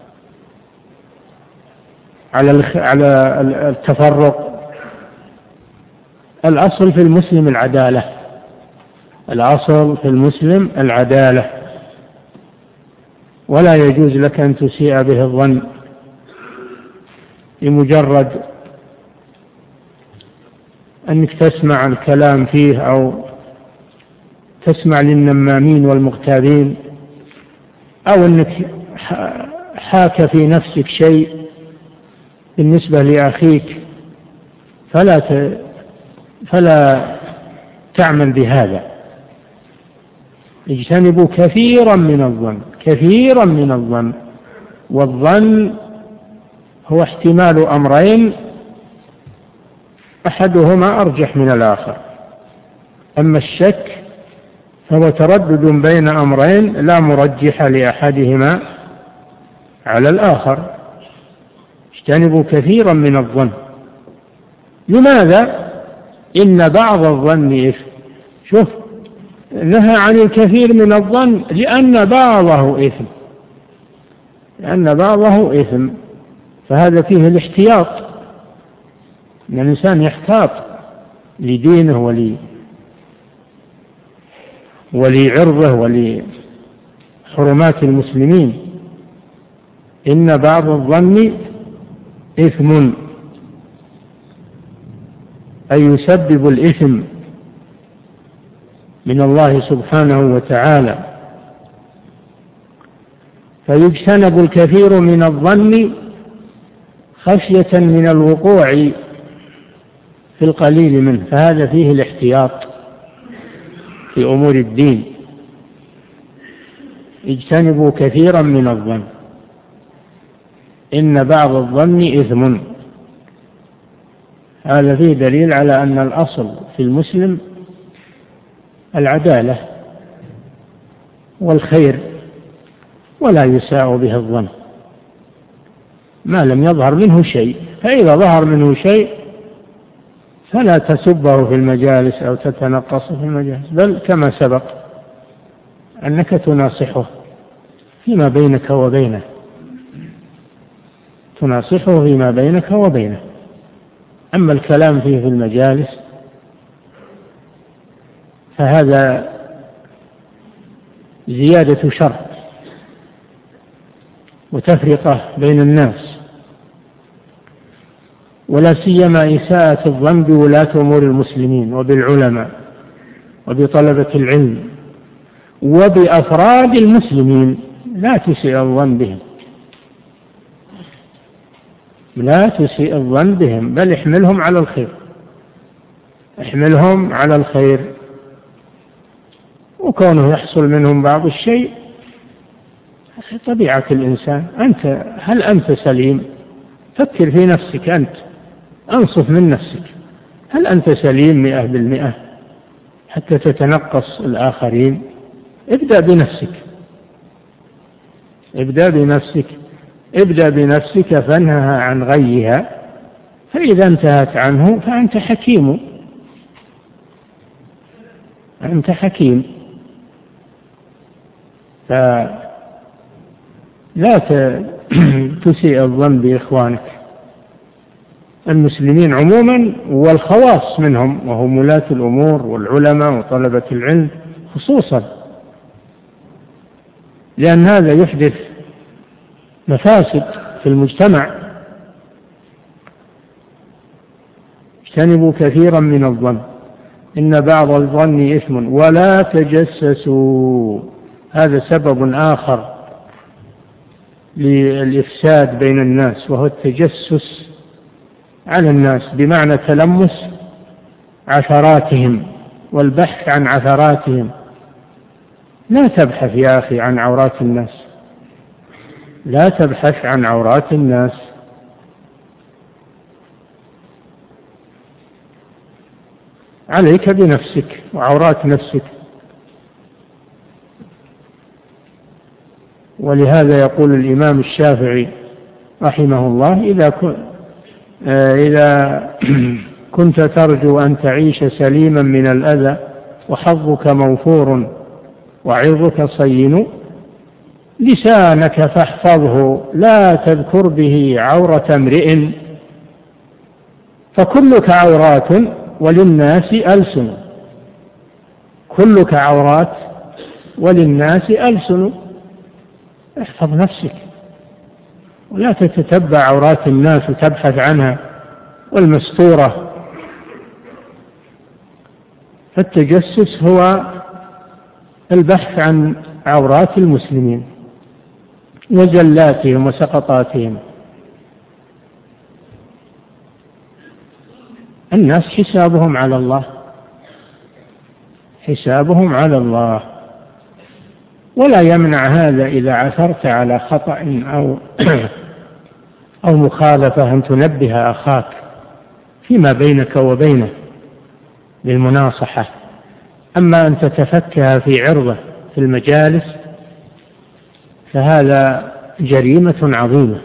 على على التفرق. الأصل في المسلم العدالة، الأصل في المسلم العدالة، ولا يجوز لك أن تسيء به الظن لمجرد أنك تسمع الكلام فيه أو تسمع للنمامين والمغتابين أو أنك حاك في نفسك شيء بالنسبة لأخيك فلا ت... فلا تعمل بهذا. اجتنبوا كثيرا من الظن، كثيرا من الظن. والظن هو احتمال أمرين أحدهما أرجح من الآخر، أما الشك فهو تردد بين أمرين لا مرجح لأحدهما على الآخر. اجتنبوا كثيرا من الظن. لماذا؟ إن بعض الظن إثم. شوف، نهى عن الكثير من الظن لأن بعضه إثم، لأن بعضه إثم، فهذا فيه الاحتياط، أن الإنسان يحتاط لدينه ولي ولعرضه ولحرمات المسلمين. إن بعض الظن إثم، أي يسبب الإثم من الله سبحانه وتعالى. فيجتنب الكثير من الظن خشية من الوقوع في القليل منه، فهذا فيه الاحتياط في أمور الدين. اجتنبوا كثيرا من الظن، إن بعض الظن إثم. هذا فيه دليل على أن الأصل في المسلم العدالة والخير، ولا يساء به الظن ما لم يظهر منه شيء. فإذا ظهر منه شيء فلا تسبه في المجالس أو تتنقصه في المجالس، بل كما سبق أنك تناصحه فيما بينك وبينه، تناصحه فيما بينك وبينه. أما الكلام فيه في المجالس فهذا زيادة شر وتفرقة بين الناس، ولا سيما إساءة الظن بولاة أمور المسلمين وبالعلماء وبطلبة العلم وبأفراد المسلمين. لا تسيء الظن بهم، لا تسيء الظن بهم، بل احملهم على الخير، احملهم على الخير. وكونه يحصل منهم بعض الشيء طبيعة الإنسان. أنت هل أنت سليم؟ فكر في نفسك أنت، أنصف من نفسك، هل أنت سليم مئة بالمئة حتى تتنقص الآخرين؟ ابدأ بنفسك، ابدأ بنفسك، ابدأ بنفسك فانهها عن غيها، فإذا انتهت عنه فأنت حكيم، أنت حكيم. فلا تسيء الظن بإخوانك المسلمين عموما، والخواص منهم وهم ولاة الأمور والعلماء وطلبة العلم خصوصا، لأن هذا يحدث مفاسد في المجتمع. اجتنبوا كثيرا من الظن، إن بعض الظن إثم، ولا تجسسوا. هذا سبب آخر للإفساد بين الناس، وهو التجسس على الناس بمعنى تلمس عثراتهم والبحث عن عثراتهم. لا تبحث يا أخي عن عورات الناس، لا تبحث عن عورات الناس. عليك بنفسك وعورات نفسك. ولهذا يقول الإمام الشافعي رحمه الله: إذا إذا كنت ترجو أن تعيش سليما من الأذى وحظك موفور وعرضك صين، لسانك فاحفظه لا تذكر به عورة امرئ، فكلك عورات وللناس ألسن. كلك عورات وللناس ألسن. احفظ نفسك ولا تتتبع عورات الناس وتبحث عنها والمستورة. فالتجسس هو البحث عن عورات المسلمين وزلاتهم وسقطاتهم. الناس حسابهم على الله، حسابهم على الله. ولا يمنع هذا إذا عثرت على خطأ أو أو مخالفة أن تنبه أخاك فيما بينك وبينه للمناصحة. أما أن تتفكها في عرضه في المجالس فهذا جريمة عظيمة.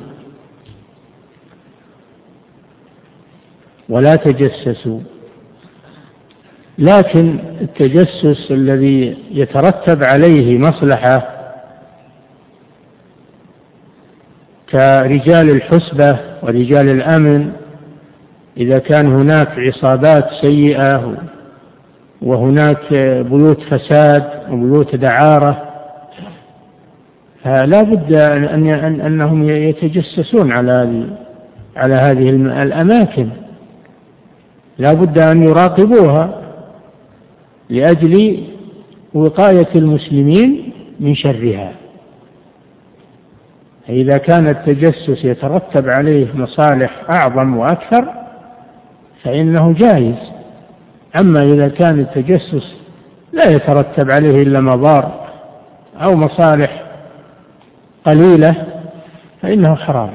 ولا تجسسوا، لكن التجسس الذي يترتب عليه مصلحة كرجال الحسبة ورجال الأمن، إذا كان هناك عصابات سيئة وهناك بيوت فساد وبيوت دعارة، فلا بد أن أنهم يتجسسون على على هذه الأماكن، لا بد أن يراقبوها لأجل وقاية المسلمين من شرها. إذا كان التجسس يترتب عليه مصالح أعظم وأكثر فإنه جائز. أما إذا كان التجسس لا يترتب عليه إلا مضار أو مصالح قليلة فإنه حرام،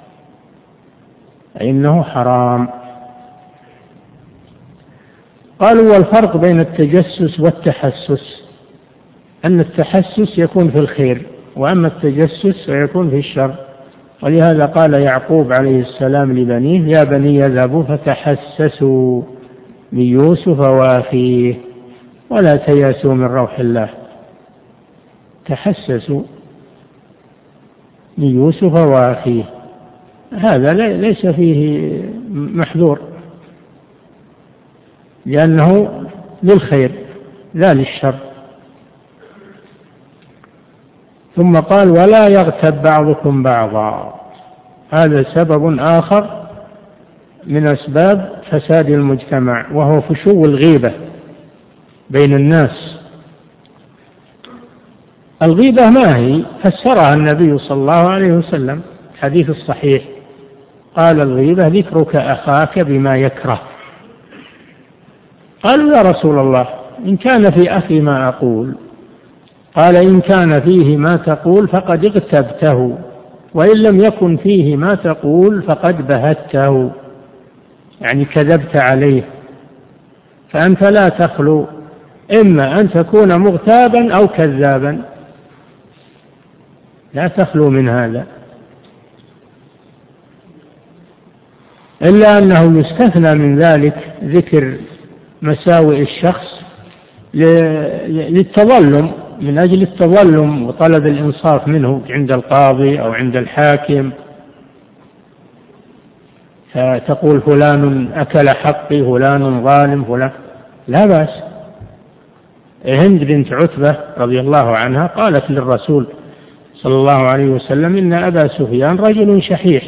فإنه حرام. قالوا والفرق بين التجسس والتحسس أن التحسس يكون في الخير، وأما التجسس يكون في الشر. ولهذا قال يعقوب عليه السلام لبنيه يا بني يذهبوا فتحسسوا من يوسف وأخيه ولا تيأسوا من روح الله. تحسسوا من يوسف وأخيه، هذا ليس فيه محذور لأنه للخير لا للشر. ثم قال ولا يغتب بعضكم بعضا، هذا سبب آخر من أسباب فساد المجتمع، وهو فشو الغيبة بين الناس. الغيبة ما هي؟ فسرها النبي صلى الله عليه وسلم الحديث الصحيح، قال الغيبة ذكرك أخاك بما يكره. قالوا يا رسول الله إن كان في أخي ما أقول؟ قال إن كان فيه ما تقول فقد اغتبته، وإن لم يكن فيه ما تقول فقد بهته، يعني كذبت عليه. فأنت لا تخلو إما أن تكون مغتابا أو كذابا، لا تخلو من هذا، إلا أنه يستثنى من ذلك ذكر مساوئ الشخص للتظلم، من أجل التظلم وطلب الإنصاف منه عند القاضي أو عند الحاكم، فتقول فلان أكل حقي، فلان ظالم، فلان، لا بأس. هند بنت عتبة رضي الله عنها قالت للرسول صلى الله عليه وسلم إن أبا سفيان رجل شحيح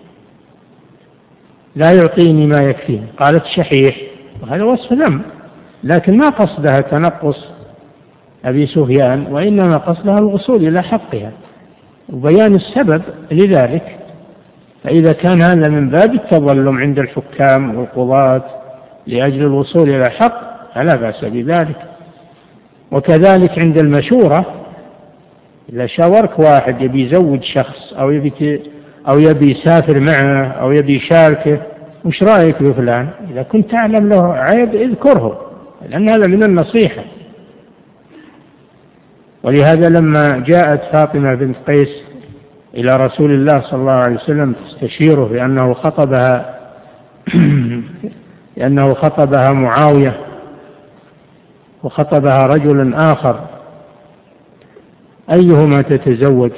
لا يعطيني ما يكفيه. قالت شحيح، وهذا وصف ذم، لكن ما قصدها تنقص أبي سفيان، وإنما قصدها الوصول إلى حقها وبيان السبب لذلك. فإذا كان هذا من باب التظلم عند الحكام والقضاة لأجل الوصول إلى حق فلا بأس بذلك. وكذلك عند المشورة، إذا شاورك واحد يبي يزوج شخص أو يبي أو يبي يسافر معه أو يبي يشاركه، وش رأيك بفلان؟ إذا كنت تعلم له عيب اذكره، لأن هذا من النصيحة. ولهذا لما جاءت فاطمة بنت قيس إلى رسول الله صلى الله عليه وسلم تستشيره بأنه خطبها لأنه خطبها معاوية وخطبها رجل آخر أيهما تتزوج؟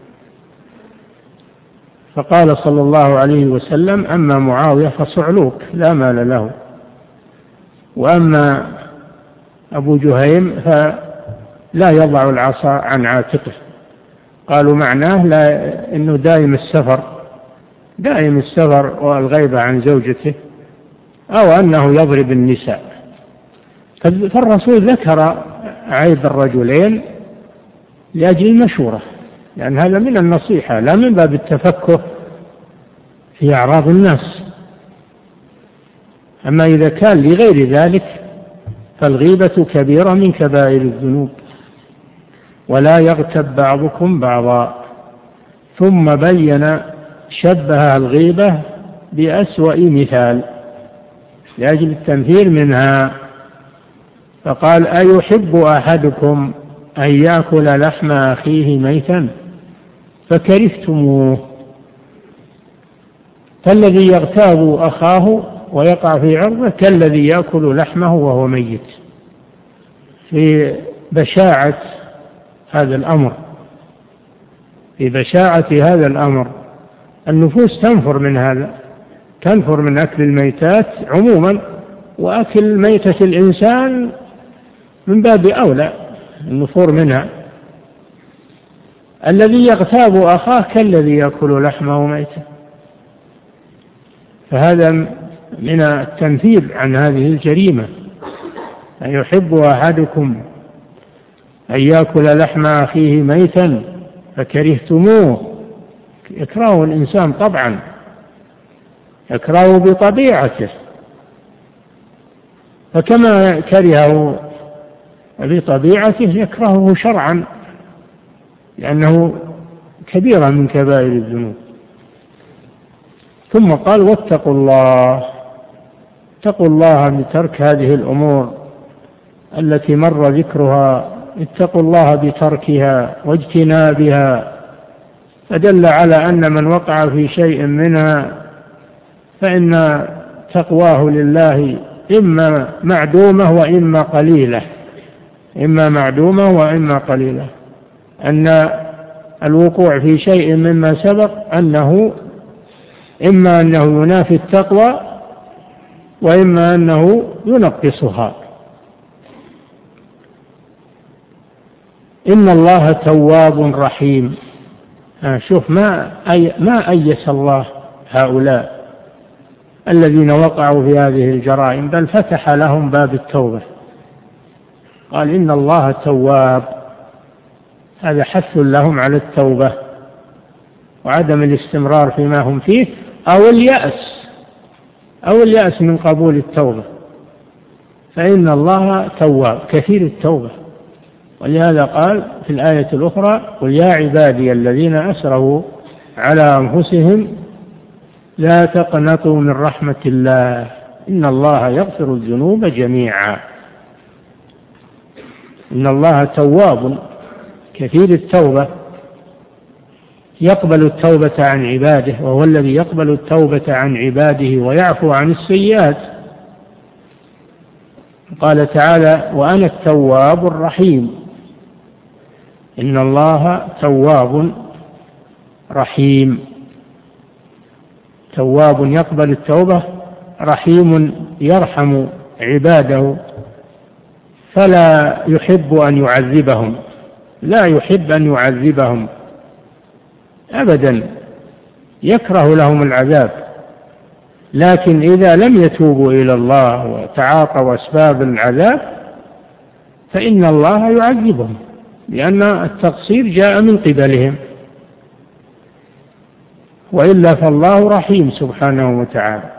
فقال صلى الله عليه وسلم أما معاوية فصعلوك لا مال له، وأما أبو جهيم فلا يضع العصا عن عاتقه. قالوا معناه لا إنه دائم السفر دائم السفر والغيبة عن زوجته، أو أنه يضرب النساء. فالرسول ذكر عيب الرجلين لأجل المشورة، لأن يعني هذا من النصيحة لا من باب التفكه في أعراض الناس. أما إذا كان لغير ذلك فالغيبة كبيرة من كبائر الذنوب. ولا يغتب بعضكم بعضا. ثم بين شبه الغيبة بأسوأ مثال لأجل التنفير منها، فقال أيحب أحدكم أن يأكل لحم أخيه ميتا فكرهتموه. فالذي يغتاب أخاه ويقع في عرضه كالذي يأكل لحمه وهو ميت، في بشاعة هذا الأمر في بشاعة هذا الأمر. النفوس تنفر من هذا، تنفر من أكل الميتات عموما، وأكل ميتة الإنسان من باب أولى النفور منها. الذي يغتاب أخاه كالذي يأكل لحمه ميتا، فهذا من التنفير عن هذه الجريمة. أن يحب أحدكم أن يأكل لحم أخيه ميتا فكرهتموه. يكرهه الإنسان طبعا، يكرهه بطبيعته، فكما كرهه بطبيعته يكرهه شرعا، لأنه كبيرة من كبائر الذنوب. ثم قال واتقوا الله، اتقوا الله بترك هذه الأمور التي مر ذكرها، اتقوا الله بتركها واجتنابها، فدل على أن من وقع في شيء منها فإن تقواه لله إما معدومة وإما قليلة، إما معدومة وإما قليلة. أن الوقوع في شيء مما سبق أنه إما أنه ينافي التقوى وإما أنه ينقصها. إن الله تواب رحيم. شوف ما أي ما أيس الله هؤلاء الذين وقعوا في هذه الجرائم، بل فتح لهم باب التوبة. قال إن الله تواب، هذا حث لهم على التوبة وعدم الاستمرار فيما هم فيه، أو اليأس أو اليأس من قبول التوبة، فإن الله تواب كثير التوبة. ولهذا قال في الآية الأخرى قل يا عبادي الذين أسرفوا على أنفسهم لا تقنطوا من رحمة الله إن الله يغفر الذنوب جميعا. إن الله تواب كثير التوبة، يقبل التوبة عن عباده، وهو الذي يقبل التوبة عن عباده ويعفو عن السيئات. قال تعالى وأنا التواب الرحيم. إن الله تواب رحيم، تواب يقبل التوبة، رحيم يرحم عباده، فلا يحب أن يعذبهم، لا يحب أن يعذبهم أبدا، يكره لهم العذاب. لكن إذا لم يتوبوا إلى الله وتعاطوا أسباب العذاب فإن الله يعذبهم، لأن التقصير جاء من قبلهم، وإلا فالله رحيم سبحانه وتعالى،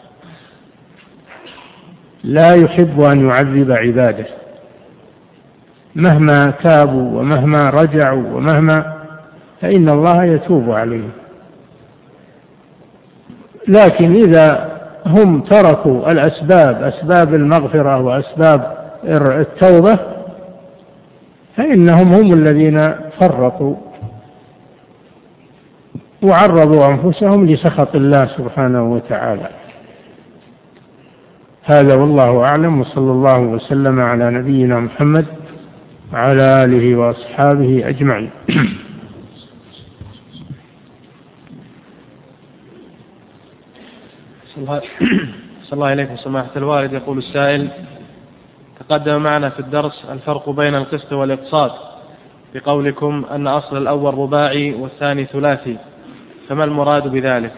لا يحب أن يعذب عباده مهما تابوا ومهما رجعوا ومهما، فإن الله يتوب عليهم. لكن إذا هم تركوا الأسباب، أسباب المغفرة وأسباب التوبة، فإنهم هم الذين فرطوا وعرضوا أنفسهم لسخط الله سبحانه وتعالى. هذا والله أعلم، وصلى الله وسلم على نبينا محمد وعلى آله وأصحابه أجمعين. صلى الله عليكم سماحة الوالد. يقول السائل تقدم معنا في الدرس الفرق بين القسط والإقساط بقولكم أن أصل الأول رباعي والثاني ثلاثي، فما المراد بذلك؟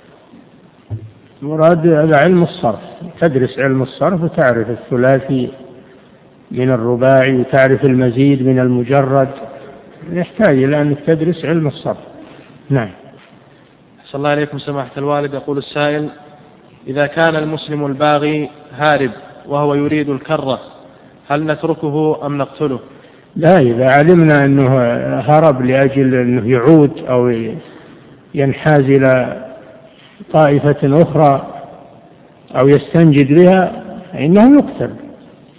المراد هذا علم الصرف، تدرس علم الصرف وتعرف الثلاثي من الرباعي وتعرف المزيد من المجرد، يحتاج إلى أن تدرس علم الصرف. نعم. صلى الله عليكم سماحة الوالد. يقول السائل إذا كان المسلم الباغي هارب وهو يريد الكرة هل نتركه أم نقتله؟ لا، إذا علمنا أنه هرب لأجل أنه يعود أو ينحاز إلى طائفة أخرى أو يستنجد بها فإنه يقتل،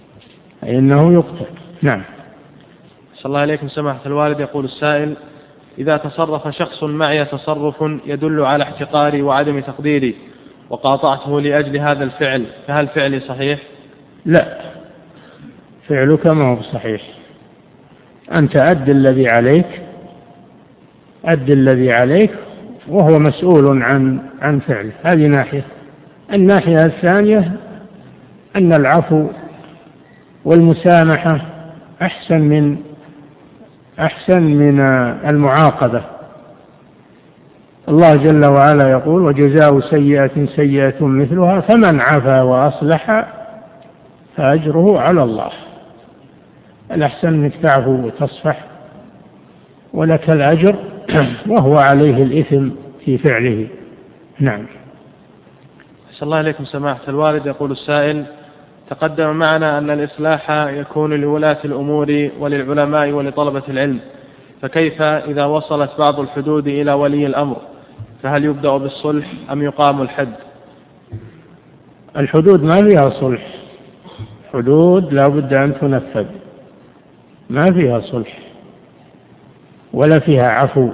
فإنه يقتل. نعم. صلى الله عليكم سماحة الوالد. يقول السائل إذا تصرف شخص معي تصرف يدل على احتقاري وعدم تقديري وقاطعته لأجل هذا الفعل، فهل فعلي صحيح؟ لا، فعلك ما هو صحيح. أنت أد الذي عليك، أد الذي عليك وهو مسؤول عن عن فعله. هذه ناحية. الناحية الثانية أن العفو والمسامحة أحسن من أحسن من المعاقبة. الله جل وعلا يقول: وجزاء سيئة سيئة مثلها فمن عفا وأصلح فأجره على الله. الأحسن أنك تعفو وتصفح ولك الأجر وهو عليه الإثم في فعله. نعم. صلى الله عليكم سماحة الوالد. يقول السائل: تقدم معنا أن الإصلاح يكون لولاة الأمور وللعلماء ولطلبة العلم، فكيف إذا وصلت بعض الحدود إلى ولي الأمر؟ فهل يبدأ بالصلح أم يقام الحد؟ الحدود ما فيها صلح، حدود لا بد أن تنفذ، ما فيها صلح ولا فيها عفو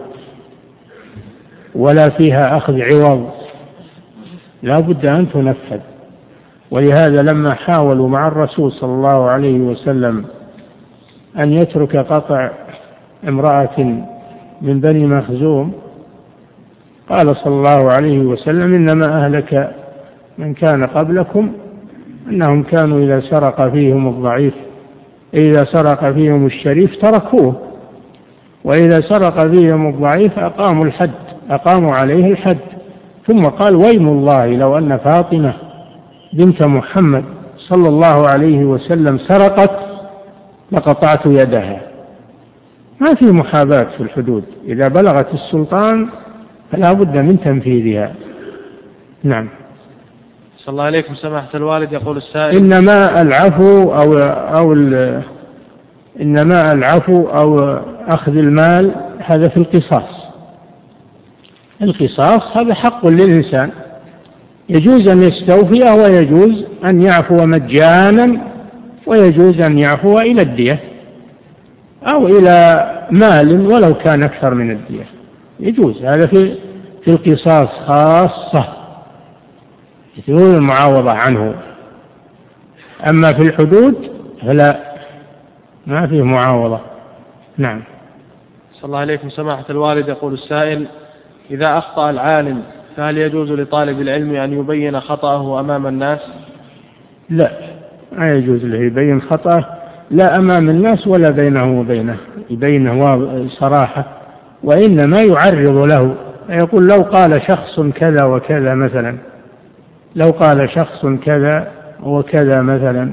ولا فيها أخذ عوض، لا بد أن تنفذ. ولهذا لما حاولوا مع الرسول صلى الله عليه وسلم أن يترك قطع امرأة من بني مخزوم، قال صلى الله عليه وسلم: إنما أهلك من كان قبلكم أنهم كانوا إذا سرق فيهم الضعيف إذا سرق فيهم الشريف تركوه، وإذا سرق فيهم الضعيف أقاموا الحد أقاموا عليه الحد. ثم قال: ويم الله لو أن فاطمة بنت محمد صلى الله عليه وسلم سرقت لقطعت يدها. ما في محاباة في الحدود، إذا بلغت السلطان فلا بد من تنفيذها. نعم. صلى الله عليكم سماحة الوالد. يقول السائل: إنما العفو أو أو إنما العفو أو أخذ المال هذا في القصاص. القصاص هذا حق للإنسان، يجوز أن يستوفيه ويجوز أن يعفو مجانا ويجوز أن يعفو إلى الدية أو إلى مال ولو كان أكثر من الدية، يجوز هذا في في القصاص خاصة، يجوز المعاوضة عنه. أما في الحدود فلا، ما فيه معاوضة. نعم. صلى الله عليكم سماحة الوالد. يقول السائل: إذا أخطأ العالم فهل يجوز لطالب العلم أن يبين خطأه أمام الناس؟ لا، ما يجوز له يبين خطأه لا أمام الناس ولا بينه وبينه، يبينه صراحة، وإنما يعرض له، يقول: لو قال شخص كذا وكذا مثلا، لو قال شخص كذا وكذا مثلا،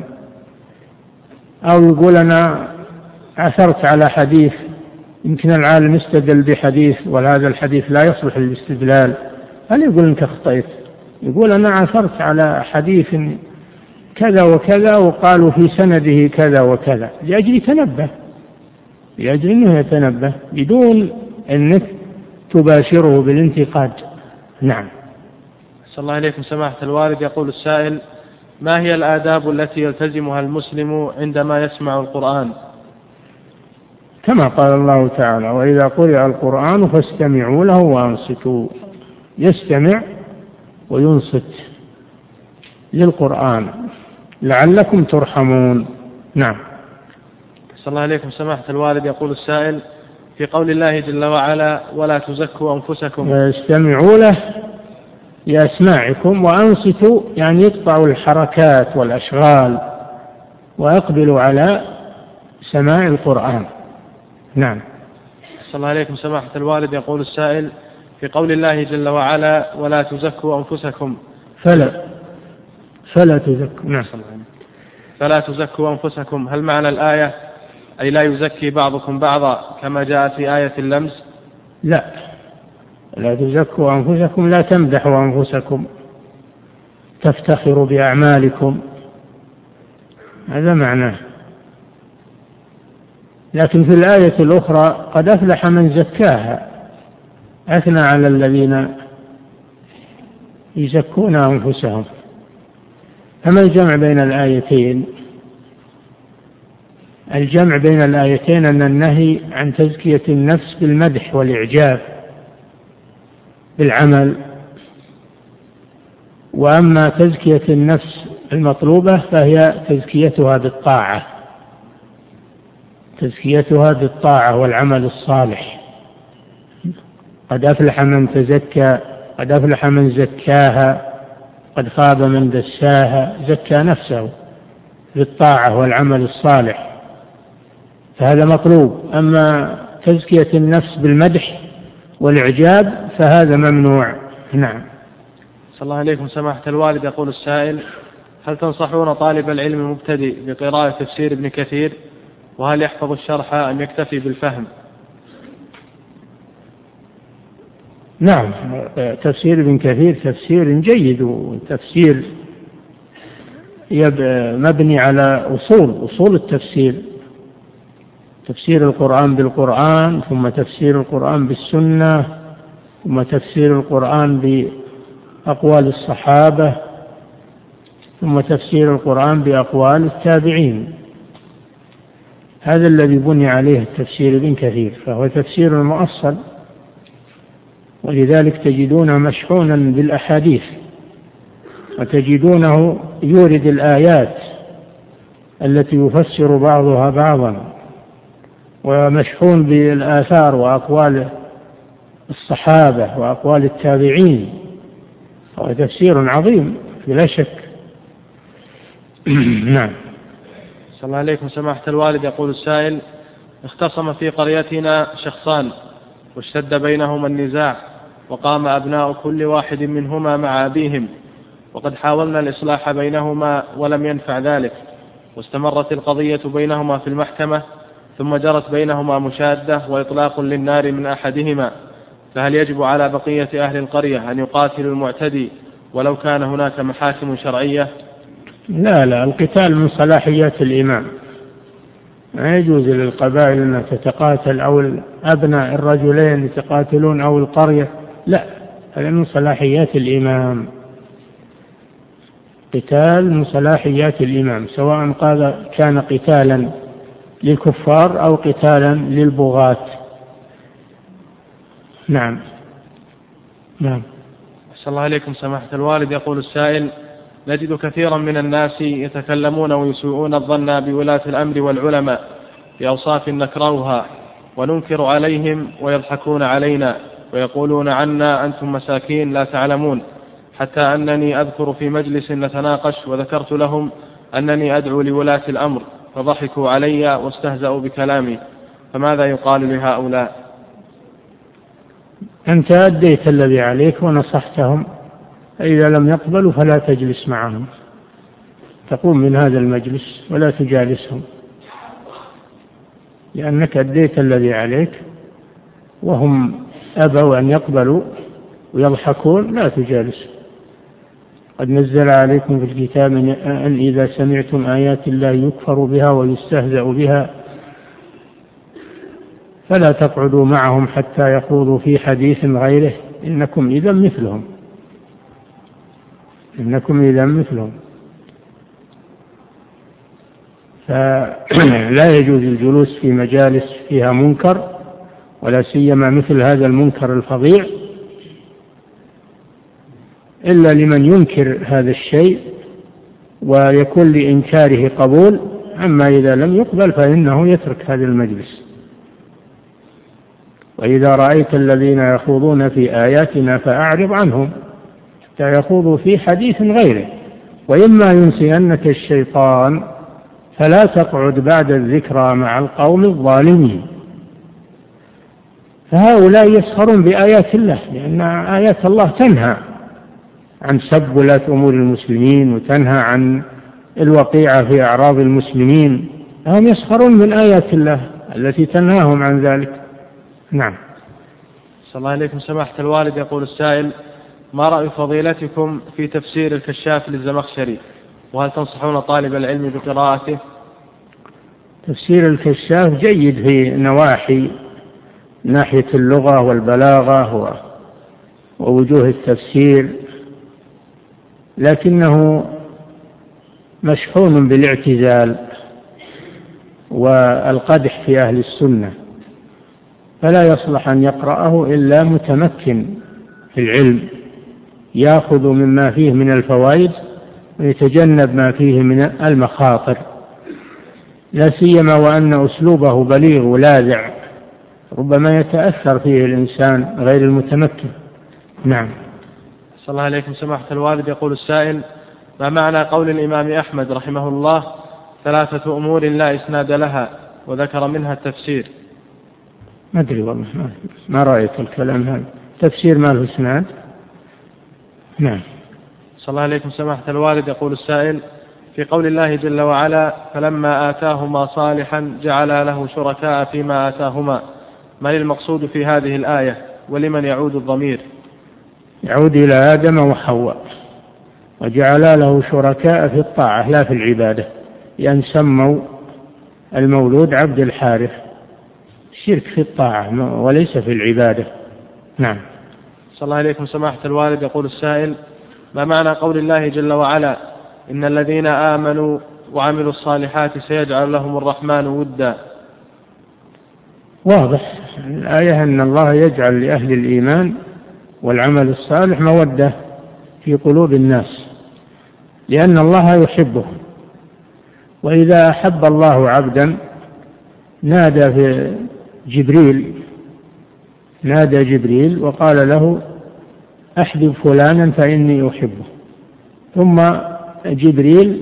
أو يقول: أنا عثرت على حديث يمكن العالم استدل بحديث وهذا الحديث لا يصلح للاستدلال، هل يقول إنك أخطأت؟ يقول: أنا عثرت على حديث كذا وكذا وقالوا في سنده كذا وكذا، لأجل يتنبه، لأجل أنه يتنبه بدون أنك تباشره بالانتقاد. نعم. صلى الله عليكم سماحة الوالد. يقول السائل: ما هي الآداب التي يلتزمها المسلم عندما يسمع القرآن؟ كما قال الله تعالى: وإذا قرئ القرآن فاستمعوا له وأنصتوا. يستمع وينصت للقرآن لعلكم ترحمون. نعم. صلى الله عليكم سماحة الوالد. يقول السائل: في قول الله جل وعلا: ولا تزكوا أنفسكم، استمعوا له لأسماعكم وأنصتوا، يعني يقطعوا الحركات والأشغال ويقبلوا على سماع القرآن. نعم. صلى الله عليكم سماحة الوالد. يقول السائل: في قول الله جل وعلا: ولا تزكوا أنفسكم، فلا فلا تزكوا. نعم. فلا تزكوا أنفسكم، هل معنى الآية أي لا يزكي بعضكم بعضا كما جاء في آية اللمس؟ لا، لا تزكوا أنفسكم، لا تمدحوا أنفسكم تفتخروا بأعمالكم، هذا معناه. لكن في الآية الأخرى: قد أفلح من زكاها، أثنى على الذين يزكون أنفسهم. فما الجمع بين الآيتين؟ الجمع بين الآيتين أن النهي عن تزكية النفس بالمدح والإعجاب بالعمل، وأما تزكية النفس المطلوبة فهي تزكيتها بالطاعة، تزكيتها بالطاعة والعمل الصالح. قد أفلح من تزكى، قد أفلح من زكاها، قد خاب من دساها، زكى نفسه بالطاعة والعمل الصالح، فهذا مطلوب. أما تزكية النفس بالمدح والإعجاب فهذا ممنوع. نعم. صلى الله عليكم سماحة الوالد. يقول السائل: هل تنصحون طالب العلم المبتدئ بقراءة تفسير ابن كثير؟ وهل يحفظ الشرح أم يكتفي بالفهم؟ نعم، تفسير ابن كثير تفسير جيد، وتفسير مبني على أصول أصول التفسير، تفسير القرآن بالقرآن، ثم تفسير القرآن بالسنة، ثم تفسير القرآن بأقوال الصحابة، ثم تفسير القرآن بأقوال التابعين. هذا الذي بني عليه التفسير ابن كثير، فهو تفسير مؤصل، ولذلك تجدونه مشحونا بالأحاديث، وتجدونه يورد الآيات التي يفسر بعضها بعضا، ومشحون بالآثار وأقوال الصحابة وأقوال التابعين، وهو تفسير عظيم بلا شك. نعم. صلى الله عليكم سماحة الوالد. يقول السائل: اختصم في قريتنا شخصان واشتد بينهما النزاع، وقام أبناء كل واحد منهما مع أبيهم، وقد حاولنا الإصلاح بينهما ولم ينفع ذلك، واستمرت القضية بينهما في المحكمة، ثم جرت بينهما مشادة وإطلاق للنار من أحدهما، فهل يجب على بقية أهل القرية أن يقاتلوا المعتدي ولو كان هناك محاكم شرعية؟ لا لا، القتال من صلاحيات الإمام، ما يجوز للقبائل أن تتقاتل، أو أبناء الرجلين يتقاتلون، أو القرية، لا، هذا من صلاحيات الإمام. قتال من صلاحيات الإمام، سواء قال كان قتالا للكفار أو قتالا للبغاة. نعم. نعم. صلى الله عليكم سماحة الوالد. يقول السائل: نجد كثيرا من الناس يتكلمون ويسوءون الظن بولاة الأمر والعلماء بأوصاف نكرهها وننكر عليهم، ويضحكون علينا ويقولون عنا أنتم مساكين لا تعلمون، حتى أنني أذكر في مجلس نتناقش وذكرت لهم أنني أدعو لولاة الأمر، فضحكوا علي واستهزأوا بكلامي، فماذا يقال لهؤلاء؟ أنت أديت الذي عليك ونصحتهم، إذا لم يقبلوا فلا تجلس معهم، تقوم من هذا المجلس ولا تجالسهم، لأنك أديت الذي عليك وهم أبوا أن يقبلوا ويضحكون، لا تجالسهم. قد نزل عليكم في الكتاب أن إذا سمعتم آيات الله يكفر بها ويستهزأ بها فلا تقعدوا معهم حتى يخوضوا في حديث غيره، إنكم إذا مثلهم إنكم إذا مثلهم فلا يجوز الجلوس في مجالس فيها منكر، ولا سيما مثل هذا المنكر الفظيع، إلا لمن ينكر هذا الشيء ويكون لإنكاره قبول، أما إذا لم يقبل فإنه يترك هذا المجلس. وإذا رأيت الذين يخوضون في آياتنا فأعرض عنهم حتى يخوضوا في حديث غيره، وإما ينسينك الشيطان فلا تقعد بعد الذكرى مع القوم الظالمين. فهؤلاء يسخرون بآيات الله، لأن آيات الله تنهى عن سب ولاة أمور المسلمين، وتنهى عن الوقيعة في أعراض المسلمين، هم يسخرون من آيات الله التي تنهاهم عن ذلك. نعم. صلى الله عليكم سماحة الوالد. يقول السائل: ما رأي فضيلتكم في تفسير الكشاف للزمخشري، وهل تنصحون طالب العلم بقراءته؟ تفسير الكشاف جيد في نواحي، ناحية اللغة والبلاغة ووجوه التفسير، لكنه مشحون بالاعتزال والقدح في أهل السنة، فلا يصلح أن يقرأه إلا متمكن في العلم، يأخذ مما فيه من الفوائد ويتجنب ما فيه من المخاطر، لا سيما وأن أسلوبه بليغ ولاذع، ربما يتأثر فيه الإنسان غير المتمكن. نعم. صلى الله عليكم سماحة الوالد. يقول السائل: ما معنى قول الإمام أحمد رحمه الله ثلاثة أمور لا إسناد لها، وذكر منها التفسير؟ ما أدري والله، ما رأيت الكلام هذا، تفسير ما له إسناد. نعم. صلى الله عليكم سماحة الوالد. يقول السائل: في قول الله جل وعلا: فلما آتاهما صالحا جعل له شركاء فيما آتاهما، ما المقصود في هذه الآية، ولمن يعود الضمير؟ يعود إلى آدم وحواء، وجعل له شركاء في الطاعة لا في العبادة، لأن سموا المولود عبد الحارث، شرك في الطاعة وليس في العبادة. نعم. صلى الله عليكم سماحة الوالد. يقول السائل: ما معنى قول الله جل وعلا: إن الذين آمنوا وعملوا الصالحات سيجعل لهم الرحمن ودا؟ واضح الآية أن الله يجعل لأهل الإيمان والعمل الصالح مودة في قلوب الناس، لأن الله يحبه، وإذا أحب الله عبدا نادى في جبريل نادى جبريل وقال له: أحبب فلانا فإني أحبه. ثم جبريل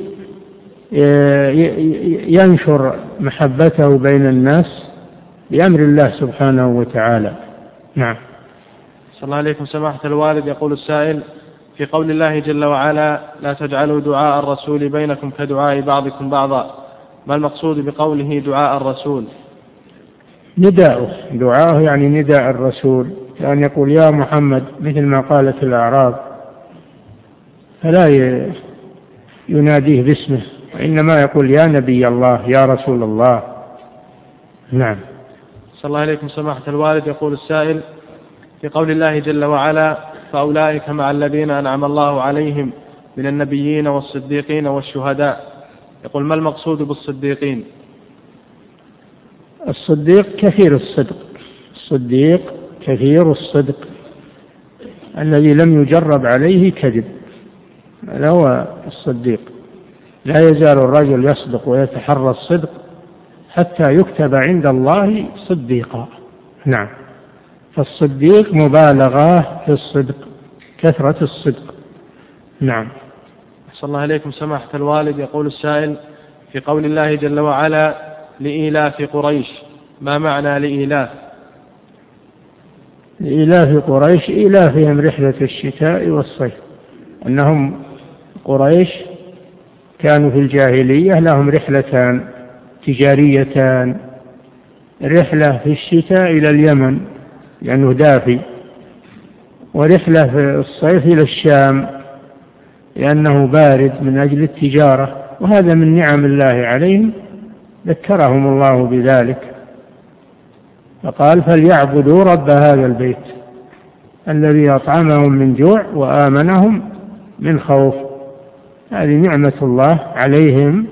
ينشر محبته بين الناس بأمر الله سبحانه وتعالى. نعم. صلى الله عليكم سماحة الوالد. يقول السائل: في قول الله جل وعلا: لا تجعلوا دعاء الرسول بينكم كدعاء بعضكم بعضا، ما المقصود بقوله دعاء الرسول؟ نداؤه، دعاءه يعني نداء الرسول، كان يقول يا محمد مثل ما قالت الأعراب، فلا يناديه باسمه، وإنما يقول يا نبي الله يا رسول الله. نعم. صلى الله عليكم سماحة الوالد. يقول السائل: في قول الله جل وعلا: فأولئك مع الذين أنعم الله عليهم من النبيين والصديقين والشهداء، يقول ما المقصود بالصديقين؟ الصديق كثير الصدق، الصديق كثير الصدق الذي لم يجرب عليه كذب، هذا هو الصديق. لا يزال الرجل يصدق ويتحرى الصدق حتى يكتب عند الله صديقا. نعم. فالصديق مبالغة في الصدق، كثرة الصدق. نعم. صلى الله عليكم سماحة الوالد. يقول السائل: في قول الله جل وعلا: لإيلاف قريش، ما معنى لإيلاف؟ لإيلاف قريش إيلافهم رحلة الشتاء والصيف، أنهم قريش كانوا في الجاهلية لهم رحلتان تجاريتان، رحلة في الشتاء إلى اليمن لأنه دافي، ورحلة في الصيف إلى الشام لأنه بارد من أجل التجارة، وهذا من نعم الله عليهم، ذكرهم الله بذلك فقال: فليعبدوا رب هذا البيت الذي أطعمهم من جوع وآمنهم من خوف. هذه نعمة الله عليهم،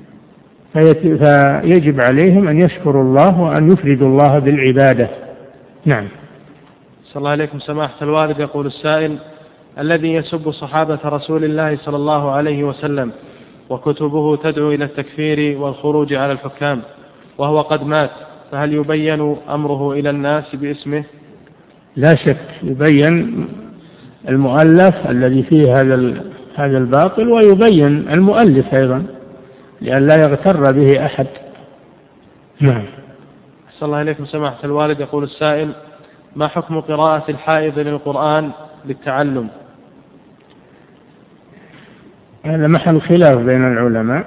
فيجب عليهم أن يشكروا الله وأن يفردوا الله بالعبادة. نعم. صلى الله عليكم سماحة الوالد. يقول السائل: الذي يسب صحابة رسول الله صلى الله عليه وسلم وكتبه تدعو إلى التكفير والخروج على الحكام وهو قد مات، فهل يبين أمره إلى الناس باسمه؟ لا شك يبين المؤلف الذي فيه هذا هذا الباطل، ويبين المؤلف أيضا لأن لا يغتر به أحد. نعم. صلى الله عليكم سماحة الوالد. يقول السائل: ما حكم قراءة الحائض للقرآن للتعلم؟ هذا محل خلاف بين العلماء،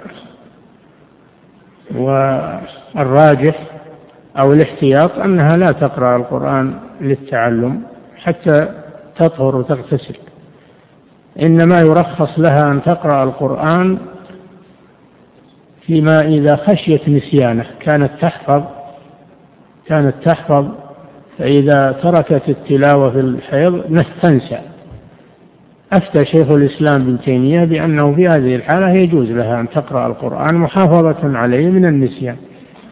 والراجح أو الاحتياط أنها لا تقرأ القرآن للتعلم حتى تطهر وتغتسل، إنما يرخص لها أن تقرأ القرآن فيما إذا خشيت نسيانه، كانت تحفظ كانت تحفظ فإذا تركت التلاوة في الحيض تنسى. أفتى شيخ الإسلام ابن تيمية بأنه في هذه الحالة يجوز لها أن تقرأ القرآن محافظة عليه من النسيان،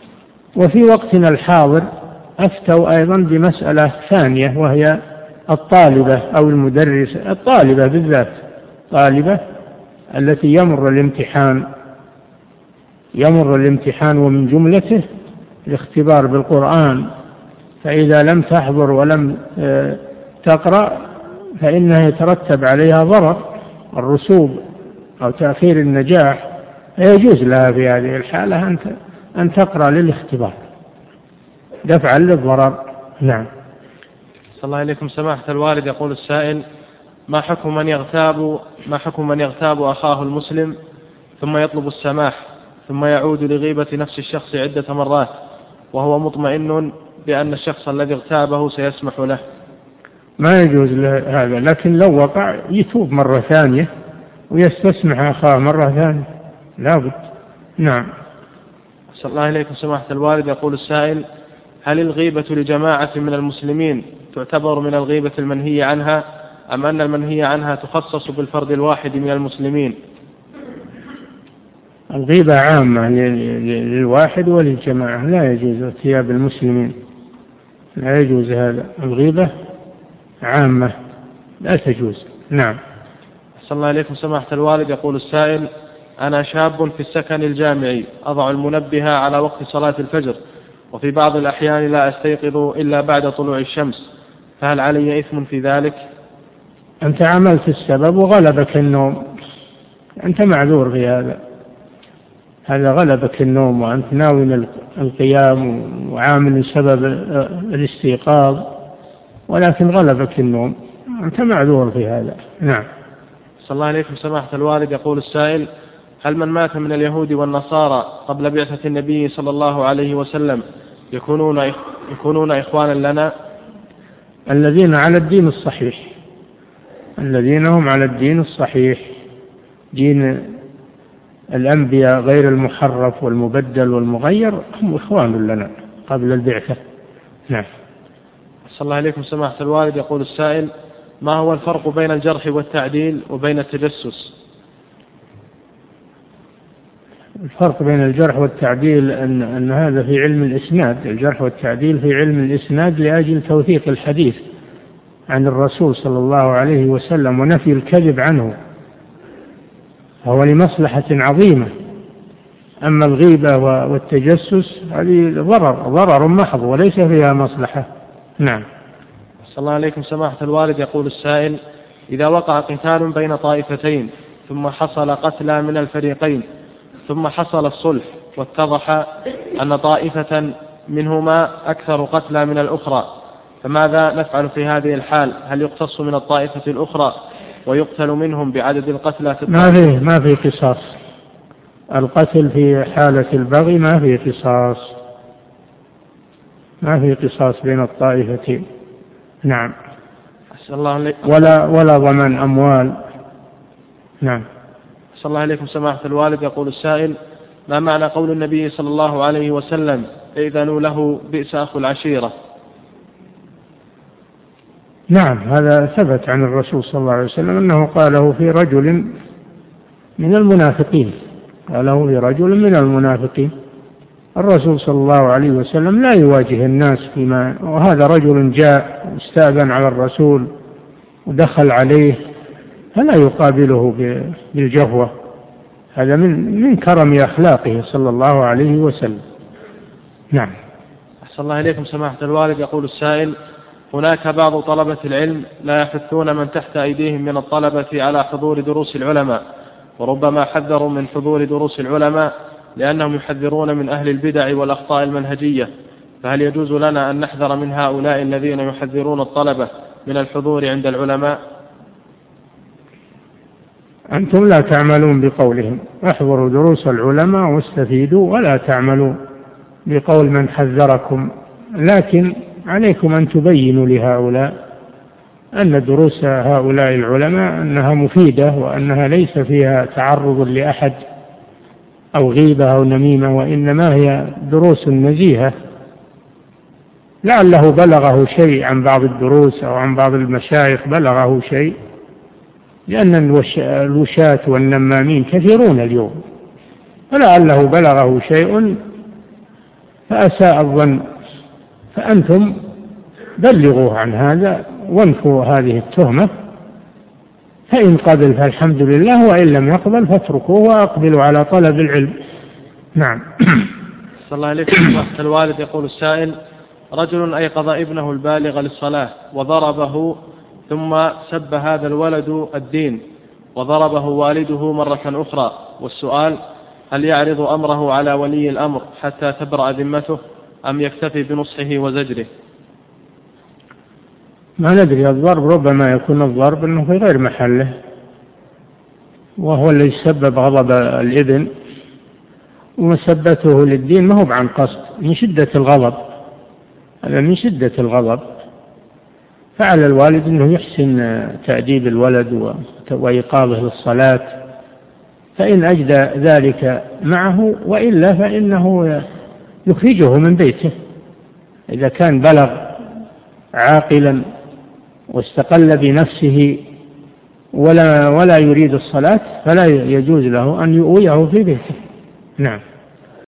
وفي وقتنا الحاضر أفتوا أيضا بمسألة ثانية، وهي الطالبة أو المدرسة، الطالبة بالذات، طالبة التي يمر الامتحان يمر الامتحان ومن جملته الاختبار بالقرآن، فإذا لم تحضر ولم تقرأ فإنها يترتب عليها ضرر الرسوب أو تأخير النجاح، يجوز لها في هذه الحالة أن تقرأ للاختبار دفعا للضرر. نعم. صلى الله عليكم سماحة الوالد. يقول السائل: ما حكم من يغتاب ما حكم من يغتاب أخاه المسلم ثم يطلب السماح ثم يعود لغيبة نفس الشخص عدة مرات وهو مطمئن بأن الشخص الذي اغتابه سيسمح له؟ ما يجوز له هذا، لكن لو وقع يتوب مرة ثانية ويستسمح أخاه مرة ثانية، لا بد. نعم. صلى الله عليكم سماحة الوالد. يقول السائل: هل الغيبة لجماعة من المسلمين تعتبر من الغيبة المنهي عنها، أم أن المنهي عنها تخصص بالفرد الواحد من المسلمين؟ الغيبة عامة للواحد وللجماعة، لا يجوز ارتياب المسلمين، لا يجوز هذا، الغيبة عامة لا تجوز. نعم. صلى الله عليكم سماحة الوالد. يقول السائل: أنا شاب في السكن الجامعي، أضع المنبه على وقت صلاة الفجر، وفي بعض الأحيان لا أستيقظ إلا بعد طلوع الشمس، فهل علي إثم في ذلك؟ أنت عملت السبب وغلبك النوم، أنت معذور في هذا، هذا غلبك النوم وأنت ناوي القيام وعامل سبب الاستيقاظ، ولكن غلبك النوم، أنت معذور في هذا. نعم. صلى الله عليكم سماحة الوالد. يقول السائل: هل من مات من اليهود والنصارى قبل بعثة النبي صلى الله عليه وسلم يكونون يكونون إخوانا لنا؟ الذين على الدين الصحيح، الذين هم على الدين الصحيح، دين الأنبياء غير المحرف والمبدل والمغير، هم إخوان لنا قبل البعثة. نعم. صلى الله عليكم سماحة الوالد. يقول السائل: ما هو الفرق بين الجرح والتعديل وبين التجسس؟ الفرق بين الجرح والتعديل أن, أن هذا في علم الإسناد، الجرح والتعديل في علم الإسناد لأجل توثيق الحديث عن الرسول صلى الله عليه وسلم ونفي الكذب عنه، هو لمصلحة عظيمة. أما الغيبة والتجسس هذه ضرر ضرر محض وليس فيها مصلحة. نعم. صلى الله عليكم سماحة الوالد. يقول السائل: إذا وقع قتال بين طائفتين ثم حصل قتلى من الفريقين ثم حصل الصلح واتضح أن طائفة منهما أكثر قتلى من الأخرى، فماذا نفعل في هذه الحال؟ هل يقتص من الطائفة الأخرى ويقتل منهم بعدد القتلى؟ ما في ما في قصاص، القتل في حالة البغي ما في قصاص، ما في قصاص بين الطائفتين. نعم. الله ولا ولا ضمان أموال. نعم. صلى الله عليكم سماحة الوالد. يقول السائل: ما معنى قول النبي صلى الله عليه وسلم: إذنوا له بئس أخو العشيرة؟ نعم، هذا ثبت عن الرسول صلى الله عليه وسلم أنه قاله في رجل من المنافقين، قاله في رجل من المنافقين. الرسول صلى الله عليه وسلم لا يواجه الناس فيما، وهذا رجل جاء استأذن على الرسول ودخل عليه فلا يقابله بالجهوة، هذا من من كرم أخلاقه صلى الله عليه وسلم. نعم. أحسن الله إليكم سماحة الوالد. يقول السائل: هناك بعض طلبة العلم لا يحثون من تحت أيديهم من الطلبة على حضور دروس العلماء، وربما حذروا من حضور دروس العلماء لأنهم يحذرون من أهل البدع والأخطاء المنهجية، فهل يجوز لنا أن نحذر من هؤلاء الذين يحذرون الطلبة من الحضور عند العلماء؟ أنتم لا تعملون بقولهم، احضروا دروس العلماء واستفيدوا، ولا تعملوا بقول من حذركم، لكن عليكم أن تبينوا لهؤلاء أن دروس هؤلاء العلماء أنها مفيدة، وأنها ليس فيها تعرض لأحد أو غيبة أو نميمة، وإنما هي دروس نزيهة. لعله بلغه شيء عن بعض الدروس أو عن بعض المشايخ بلغه شيء، لأن الوشاة والنمامين كثيرون اليوم، فلعله بلغه شيء فأساء الظن، فأنتم بلغوه عن هذا وانفوا هذه التهمة، فإن قبل فالحمد لله، وإن لم يقبل فاتركوه وأقبلوا على طلب العلم. نعم. صلى الله عليه وسلم. الوالد يقول السائل: رجل أيقظ ابنه البالغ للصلاة وضربه، ثم سب هذا الولد الدين وضربه والده مرة أخرى، والسؤال: هل يعرض أمره على ولي الأمر حتى تبرأ ذمته أم يكتفي بنصحه وزجره؟ ما ندري، الضرب ربما يكون الضرب أنه في غير محله، وهو الذي سبب غضب الابن، ومسبته للدين ما هو عن قصد، من شدة الغضب، هذا من شدة الغضب. فعلى الوالد أنه يحسن تأديب الولد وإيقاظه للصلاة، فإن أجدى ذلك معه، وإلا فإنه يخرجه من بيته. إذا كان بلغ عاقلا واستقل بنفسه ولا ولا يريد الصلاة، فلا يجوز له أن يؤويه في بيته. نعم.